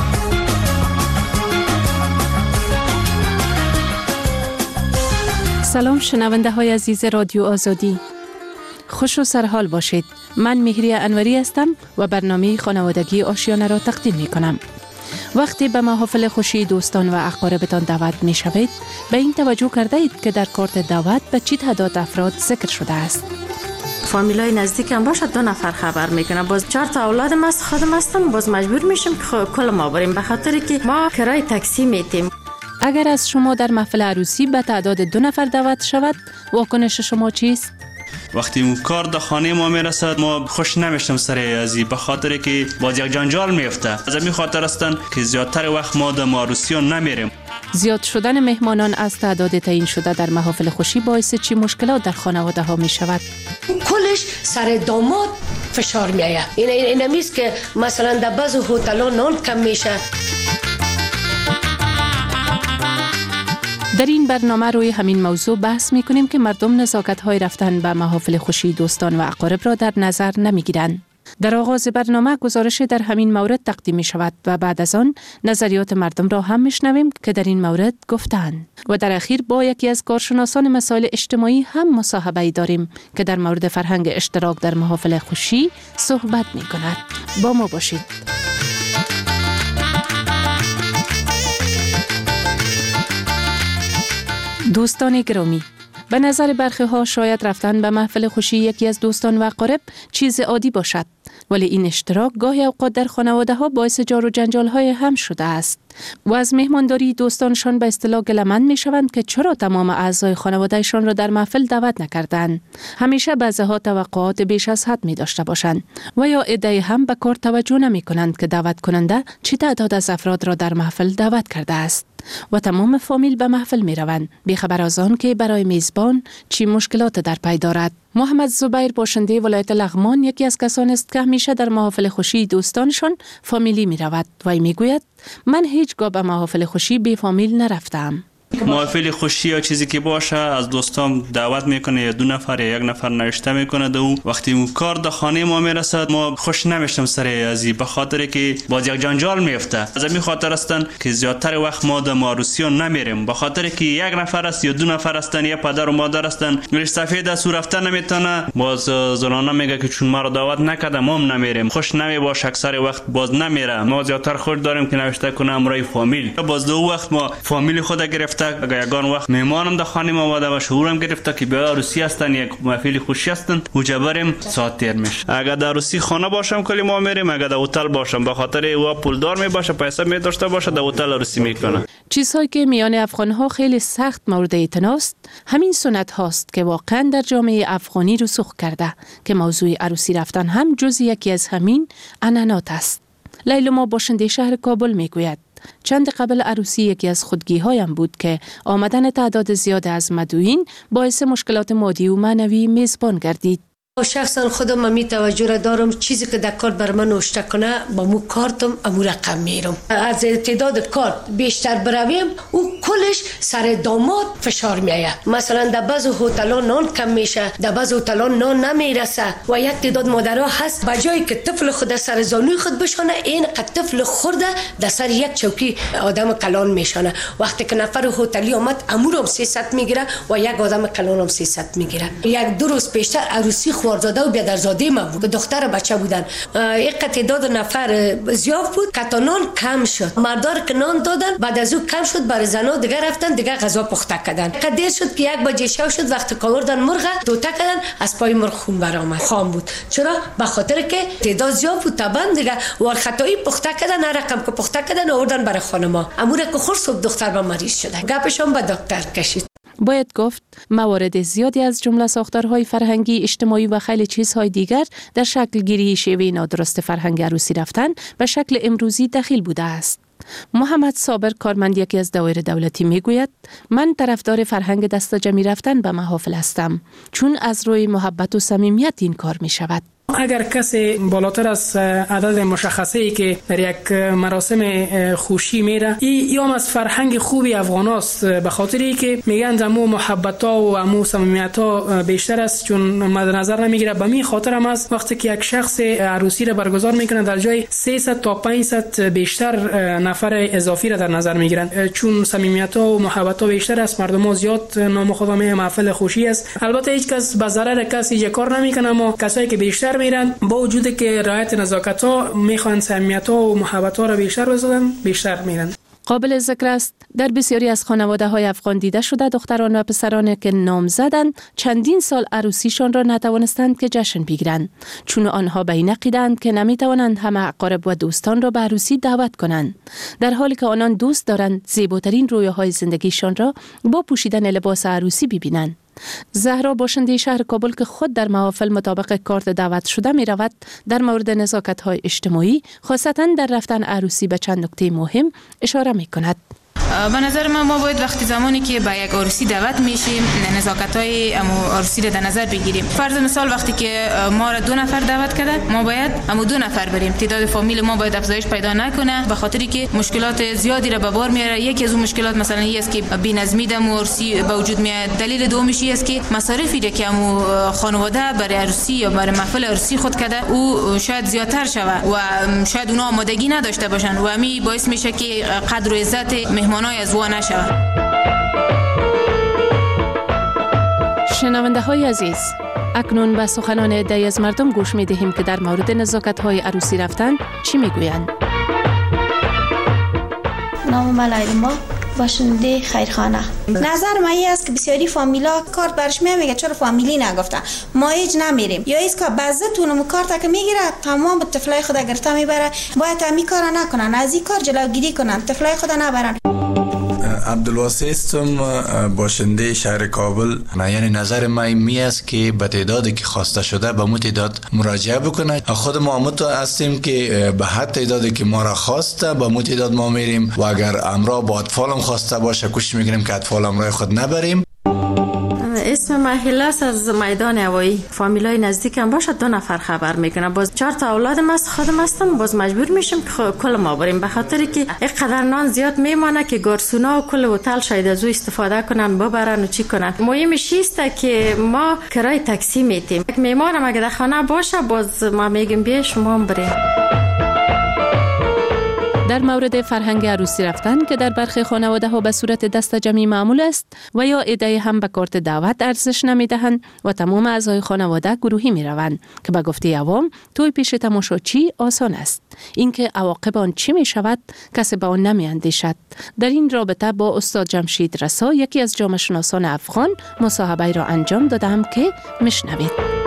سلام شنونده های عزیز رادیو آزادی، خوش و سرحال باشید. من مهریه انوری هستم و برنامه خانوادگی آشیانه را تقدیم می کنم. وقتی به محافل خوشی دوستان و اقاربتان دعوت می شوید، به این توجه کرده اید که در کارت دعوت به چی تعداد افراد ذکر شده است؟ فامیلای نزدیکم باشه دو نفر خبر میکنه، باز چهار تا اولادم است، خودم هستم، باز مجبور میشم که کل ما بریم به خاطر که ما کرای تاکسی میتیم. اگر از شما در محفل عروسی به تعداد دو نفر دعوت شود، واکنش شما چیست؟ وقتی کار در خانه ما میرسد ما خوش نمیشتم سر ازی، به خاطر که باز یک جنجال میفته. از این خاطر هستن که زیادتر وقت ما در عروسیان نمیریم. زیاد شدن مهمانان از تعداد تعیین شده در محافل خوشی باعث چی مشکلات در خانواده ها می شود؟ کلش سر داماد فشار می آید. این این اینمیست که مثلا در بعض هتل‌ها نان کم میشه. در این برنامه روی همین موضوع بحث می کنیم که مردم نزاکت های رفتن به محافل خوشی دوستان و اقارب را در نظر نمی گیرند. در آغاز برنامه گزارش در همین مورد تقدیم می شود و بعد از آن نظریات مردم را هم میشنویم که در این مورد گفتند و در اخیر با یکی از کارشناسان مسائل اجتماعی هم مصاحبه داریم که در مورد فرهنگ اشتراک در محافل خوشی صحبت می کند. با ما باشید. دوستان گرامی، به نظر برخی ها شاید رفتن به محفل خوشی یکی از دوستان و اقارب چیز عادی باشد، ولی این اشتراک گاهی اوقات در خانواده ها باعث جار و جنجال های هم شده است و از مهمانداری دوستانشان به اصطلاح گله‌مند می شوند که چرا تمام اعضای خانوادهشان را در محفل دعوت نکردند. همیشه بعضی‌ها توقعات بیش از حد می داشته باشند و یا عده‌ای هم به کار توجه نمی کنند که دعوت کننده چه تعداد از افراد را در محفل دعوت کرده است و تمام فامیل به محفل می روند بی‌خبر از آن که برای میزبان چی مشکلات در پی دارد. محمد زبیر باشنده ولایت لغمان یکی از کسان است که همیشه در محافل خوشی دوستانشان فامیلی می رود و می گوید من هیچگاه به محافل خوشی بی فامیل نرفتم. محافل خوشی یا چیزی که باشه از دوستام دعوت میکنه، یا دو نفر یا یک نفر نوشته میکنه دو وقتی کار در خانه ما میرسد ما خوش نمیشتم سر ازی، به خاطر که باز یک جنجال میفته. از همین خاطر هستن که زیادتر وقت ما در عروسیان نمیریم، به خاطر که یک نفر است یا دو نفر هستن یا پدر و مادر هستن، ولی سفید از رفتن نمیتونه. باز زنانه میگه که چون ما رو دعوت نکرده ما هم نمیریم، خوش نمی باشه، اکثر وقت باز نمیره. ما زیادتر خوش داریم که نوشته کنه امرای فامیل. باز دو وقت ما فامیل خود گرفته، اگر یگان وقت مهمانم در خانه ما آمده و شعورم گرفته که بیا عروسی هستن یک محفل خوشی هستن و جبریم ساعت تیر میشه. اگر در عروسی خانه باشم کلی ما میریم، اگر در هتل باشم به خاطر او پولدار می باشه، پیسه می داشته باشه، در هتل عروسی میکنه. چیزهایی که میان افغان‌ها خیلی سخت مورد اعتناست همین سنت هاست که واقعا در جامعه افغانی رسوخ کرده که موضوع عروسی رفتن هم جز یکی از همین عنعنات است. لیلا باشنده شهر کابل میگوید چند قبل عروسی یکی از خودگی‌هایم بود که آمدن تعداد زیاد از مدعوین باعث مشکلات مادی و معنوی میزبان گردید. شخصا خودم می توجه را دارم چیزی که در کارت بر من نوشته کنه با مو کارتم امو رقم میرم. از تعداد کارت بیشتر برویم او کلش سر داماد فشار میآید. مثلا در بعض هتل‌ها نان کم میشه، در بعض هتل‌ها نان نمیرسه و یک تعداد مادرها هست به جایی که طفل خود سر زانوی خود بشانه این طفل خورده در سر یک چوکی آدم کلان میشانه. وقتی که نفر هتلی آمد امو رو سیصد میگیره و یک آدم کلان هم سیصد میگیره. یک دو روز پیشتر عروسی خواردزاده و بیادرزاده ما بود، دختر بچه بودن. یک تعداد نفر زیاد بود که تا نان کم شد. مردار که نان دادن بعد از او کم شد، برای زنا دیگه رفتن دیگه غذا پخته کردن. قدر شد که یک بجه شب شد وقتی کاوردن مرغ توته کردن از پای مرغ خون برآمد. خام بود. چرا؟ به خاطر که تعداد زیاد بود طبعا دیگه ور خطایی پخته کردن، هر رقم که پخته کردن آوردن برای خانما. امور که خور صبح دختر به مریض شده. گپشون به دکتر کشید. باید گفت موارد زیادی از جمله ساختارهای فرهنگی، اجتماعی و خیلی چیزهای دیگر در شکل گیری شیوه نادرست فرهنگ عروسی رفتن به شکل امروزی دخیل بوده است. محمد صابر کارمند یکی از دوایر دولتی میگوید من طرفدار فرهنگ دست جمعی رفتن به محافل هستم چون از روی محبت و صمیمیت این کار می شود. اگر کسی بالاتر از عدد مشخصه‌ای که در یک مراسم خوشی میره، این هم از فرهنگ خوبی افغاناست، به خاطری که میگن زمو محبت‌ها و امو صمیمیت‌ها بیشتر است چون مد نظر نمیگیره. به می خاطر هم است وقتی که یک شخص عروسی را برگزار میکنه در جای سیصد تا پانصد بیشتر نفر اضافی را در نظر میگیرن چون صمیمیت‌ها و محبت‌ها بیشتر است، مردم زیاد نام خدا می محفل خوشی است. البته هیچ کس به ضرر کسی کار نمیکنه، اما کسایی که بیشتر میرن با وجود که رعایت نزاکت ها میخوان صمیمیت ها و محبت ها را بیشتر بزنن بیشتر میرن. قابل ذکر است در بسیاری از خانواده های افغان دیده شده دختران و پسران که نام زدند چندین سال عروسیشان را نتوانستند که جشن بگیرند چون آنها به این عقیده‌اند که نمیتوانند همه اقارب و دوستان را به عروسی دعوت کنند، در حالی که آنان دوست دارند زیباترین رویاهای زندگیشان را با پوشیدن لباس عروسی ببینند. زهرا باشنده شهر کابل که خود در محافل مطابق کارت دعوت شده می رود در مورد نزاکت های اجتماعی خاصتا در رفتن عروسی به چند نکته مهم اشاره می کند. به نظر من ما باید وقتی زمانی که به یک عروسی دعوت میشیم نزاکت‌های امو عروسی رو در نظر بگیریم. فرض مثال وقتی که ما را دو نفر دعوت کرده ما باید امو دو نفر بریم. تعداد فامیل ما باید افزایش پیدا نکنه به خاطری که مشکلات زیادی را به بار میاره. یکی از اون مشکلات مثلا این است که بی‌نظمی در عروسی به وجود میاد. دلیل دومیش است که مصارفی که امو خانواده برای عروسی یا برای محفل عروسی خود کرده او شاید زیادتر شود و شاید اونا آمادگی نداشته باشن و می باعث میشه که قدر و عزت مهمانای از وا نشود. شنونده های عزیز، اکنون به سخنان عده‌ای از مردم گوش می دهیم که در مورد نزاکت های عروسی رفتن چی می گویند. نام من لیلا باشنده خیرخانه. نظر من این است که بسیاری فامیلا کارت برش میگه چرا فامیلی نگفتن ما هیچ نمیریم یا ایست که بعضتون کارت که میگیره تمام طفلای خود گرفته میبره باید همی کار نکنن از این کار جلوگیری کنن طفلای خود نبرن. عبدالواسع هستم باشنده شهر کابل. یعنی نظر من می است که به تعدادی که خواسته شده به مو تعداد مراجعه بکنه. خود ما متو هستیم که به حد تعدادی که ما را خواسته به مو تعداد ما میریم و اگر امرا با اطفالم خواسته باشه کوشش میکنیم که اطفال امرای خود نبریم. اسم محلاس از میدان هوایی. فامیلای نزدیکم باشه دو نفر خبر میکنه باز چهار تا اولادم است خودم هستم باز مجبور میشم که کل ما بریم به خاطر که اینقدر نان زیاد میمانه که گارسونا و کل هتل شاید از او استفاده کنن ببرن و چی کنن. مهمش است که ما کرای تاکسی میتیم. یک میمانم اگه در خانه باشه باز ما میگیم بیا شما هم بریم. در مورد فرهنگ عروسی رفتن که در برخی خانواده ها به صورت دست جمعی معمول است و یا عده هم به کارت دعوت ارزش نمیدهند و تمام اعضای خانواده گروهی می روند که به گفته عوام توی پیش تماشاچی آسان است. اینکه عواقب آن چی می شود کسی به آن نمی اندیشد. در این رابطه با استاد جمشید رسا یکی از جامعه شناسان افغان مصاحبه را انجام دادم که میشنوید.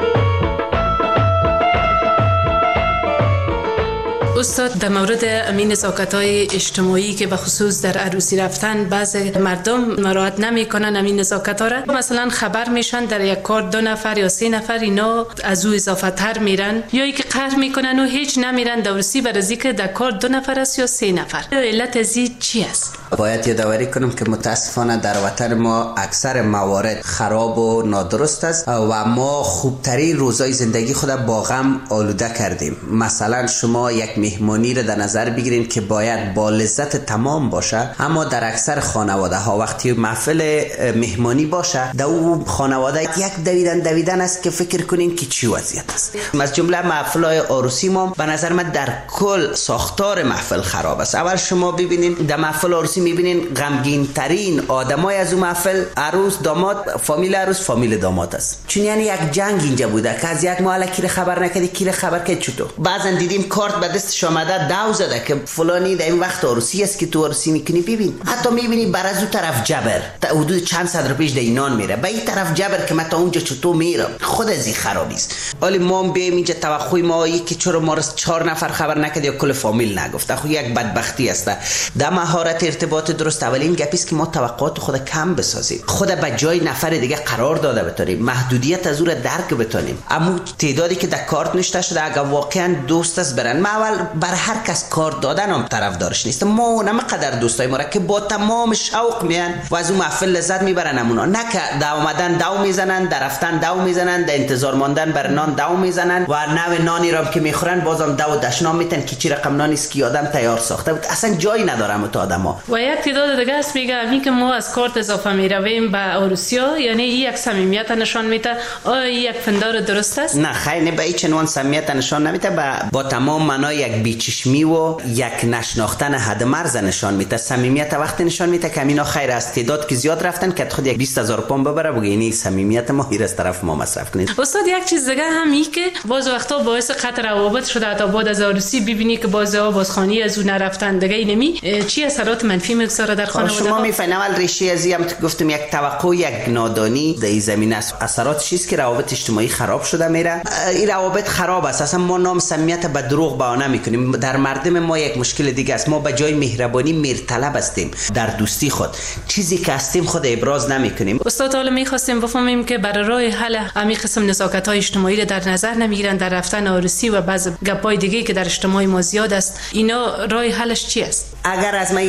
استاد در مورد امین نزاکت‌های اجتماعی که به خصوص در عروسی رفتن بعض مردم مراعات نمی‌کنن امین نزاکت‌ها را مثلا خبر میشن در یک کار دو نفر یا سه نفر اینا از او اضافه تر میرن یا اینکه قهر میکنن و هیچ نمیرن در عروسی برای اینکه در کار دو نفر است یا سه نفر. علت از این چی است؟ باید یادآوری کنم که متاسفانه در وطن ما اکثر موارد خراب و نادرست است و ما خوبترین روزای زندگی خود با غم آلوده کردیم. مثلا شما یک مهمانی را در نظر بگیرین که باید با لذت تمام باشه اما در اکثر خانواده ها وقتی محفل مهمانی باشه در اون خانواده یک دویدن دویدن است که فکر کنین که چی وضعیت است. از جمله محفل‌های عروسی ما به نظر من در کل ساختار محفل خراب است. اول شما ببینین در محفل عروسی میبینین غمگین ترین آدمای از اون محفل عروس داماد فامیل عروس فامیل داماد است. چون یعنی یک جنگ اینجا بوده که از یک محل کی خبر نکردی کی خبر کرد چطور. بعضا دیدیم کارت به دستش آمده داو زده که فلانی در این وقت عروسی است که تو عروسی میکنی. ببین حتی میبینی بر از اون طرف جبر تا حدود چند صد روپیش در اینان میره به این طرف جبر که من تا اونجا چطور میرم. خود از این خرابی است. ولی ما هم بیایم اینجا توقع ما ای که چرا ما را چهار نفر خبر نکرد یا کل فامیل نگفت. خو یک بدبختی است. در مهارت ارتباط درست اولین گپی است که ما توقعات خود کم بسازیم. خود به جای نفر دیگه قرار داده بتونیم. محدودیت از او را درک بتونیم. اما تعدادی که در کارت نشته شده اگر واقعا دوست است برن. ما اول بر هر کس کارت دادن هم طرفدارش نیست. ما اونم قدر دوستای ما را که با تمام شوق میان و از اون محفل لذت میبرن امونا نه که دو اومدن دو میزنن در رفتن دو میزنن در انتظار ماندن بر نان دو میزنن و نوع نانی را که میخورن بازم دو دشنام میتن که چی رقم نانی است که آدم تیار ساخته بود. اصلا جایی ندارم تو آدما. و یک تعداد دیگه است میگه همین که ما از کارت اضافه میرویم به عروسیا یعنی یک صمیمیت نشان میده. آیا یک پندار درست است؟ نه خیر نه به هیچ عنوان صمیمیت نشان نمیده. با, با تمام معنای یک بیچشمی و یک نشناختن حد مرز نشان میده. صمیمیت وقتی نشان میده که اینا خیر است. تعداد که زیاد رفتن که خود یک بیست هزار پوند ببره بگه این صمیمیت ما هیر از طرف ما مصرف کنید. استاد یک چیز دیگه هم این که باز وقتا باعث قطع روابط شده تا بعد از عروسی ببینی که بعضی‌ها بازخوانی از اون نرفتن دیگه اینمی چی اثرات منفی میگذاره در خانواده. شما میفهمید اول ریشه از هم گفتم یک توقع یک نادانی در این زمینه است. اثرات چیست که روابط اجتماعی خراب شده میره. این روابط خراب است. اصلا ما نام صمیمیت به دروغ بهانه میکنیم. در مردم ما یک مشکل دیگه است. ما به جای مهربانی میرطلب هستیم در دوستی خود. چیزی که هستیم خود ابراز نمیکنیم. استاد حالا میخواستیم بفهمیم که برای راه حل همین قسم نزاکت‌های اجتماعی را در نظر نمیگیرن در رفتن عروسی و بعض گپای دیگه که در اجتماع ما زیاد است اینا راه حلش چی است؟ اگر از من یک راه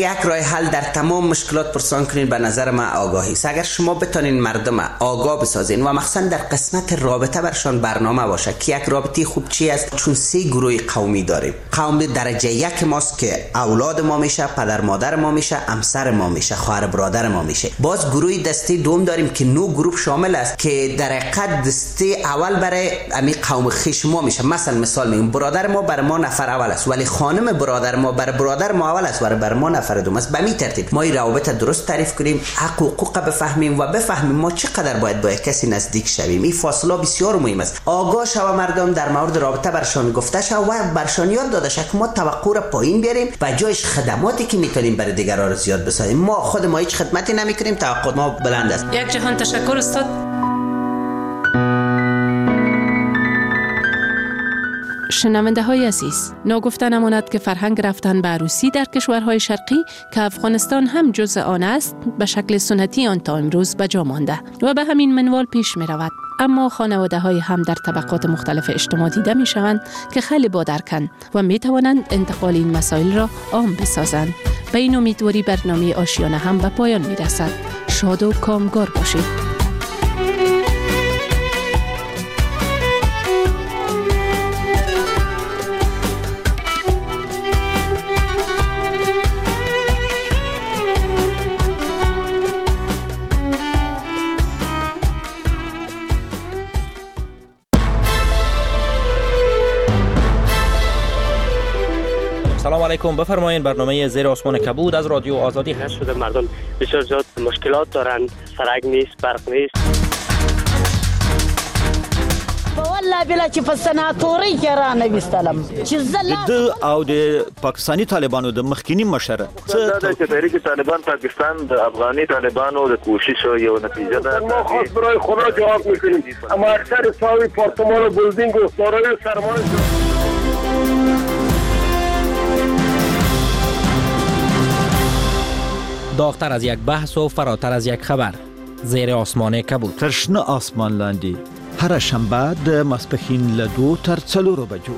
حل در تمام مشکلات پرسان کنین به نظر من آگاهی است. اگر شما بتونین مردم آگاه بسازین و مخصوصا در قسمت رابطه برشان برنامه باشه که یک رابطه خوب چی است، چون سه گروه قومی داریم. قوم درجه یک ماست که اولاد ما میشه، پدر مادر ما میشه، همسر ما میشه، خواهر برادر ما میشه. باز گروه دسته دوم داریم که نو گروه شامل است که در حقیقت دسته اول برای امی قوم خویش ما میشه. مثلا مثال میگم برادر ما بر ما نفر اول است، ولی خانم برادر ما بر برادر ما اول است و بر ما نفر دوم است. به می ترتیب ما این روابط درست تعریف کنیم، حق و حقوق بفهمیم و بفهمیم ما چقدر باید با کسی نزدیک شویم. این فاصله بسیار مهم است. آگاه شو مردم در مورد رابطه برشان گفته شو و برشان یاد داده شو که ما توقع را پایین بیاریم و جایش خدماتی که میتونیم برای دیگران زیاد بسازیم. ما خود ما هیچ خدمتی نمیکنیم، توقع ما بلند است. یک جهان تشکر استاد. شنونده های عزیز، ناگفته نماند که فرهنگ رفتن به عروسی در کشورهای شرقی که افغانستان هم جزء آن است به شکل سنتی آن تا امروز به جا مانده و به همین منوال پیش می رود. اما خانواده های هم در طبقات مختلف اجتماع دیده می شوند که خیلی بادرکن و می توانند انتقال این مسائل را عام بسازند. به این امیدواری برنامه آشیانه هم به پایان می رسد. شاد و کامگار باشید. سلام علیکم، بفرمایید. برنامه زیر آسمان کبود از رادیو آزادی هست. شده مردم بسیار زیاد مشکلات دارن، سرک نیست، برق نیست. والله بلا چې په سناتوري کې را نه وستلم چې زله د او د پاکستانی طالبانو د مخکینی مشر څه د تحریک طالبان پاکستان د افغاني طالبانو د کوشش یو نتیجه ده. ما خاص برای خدا جواب میکنیم، اما اکثر ساوی پارتمان و بلدینگ و دارای سرمایه داغتر از یک بحث و فراتر از یک خبر. زیر آسمان کبود. ترشنه آسمان لاندی هر شنبه د ماسپښین له دو تر څلورو بجو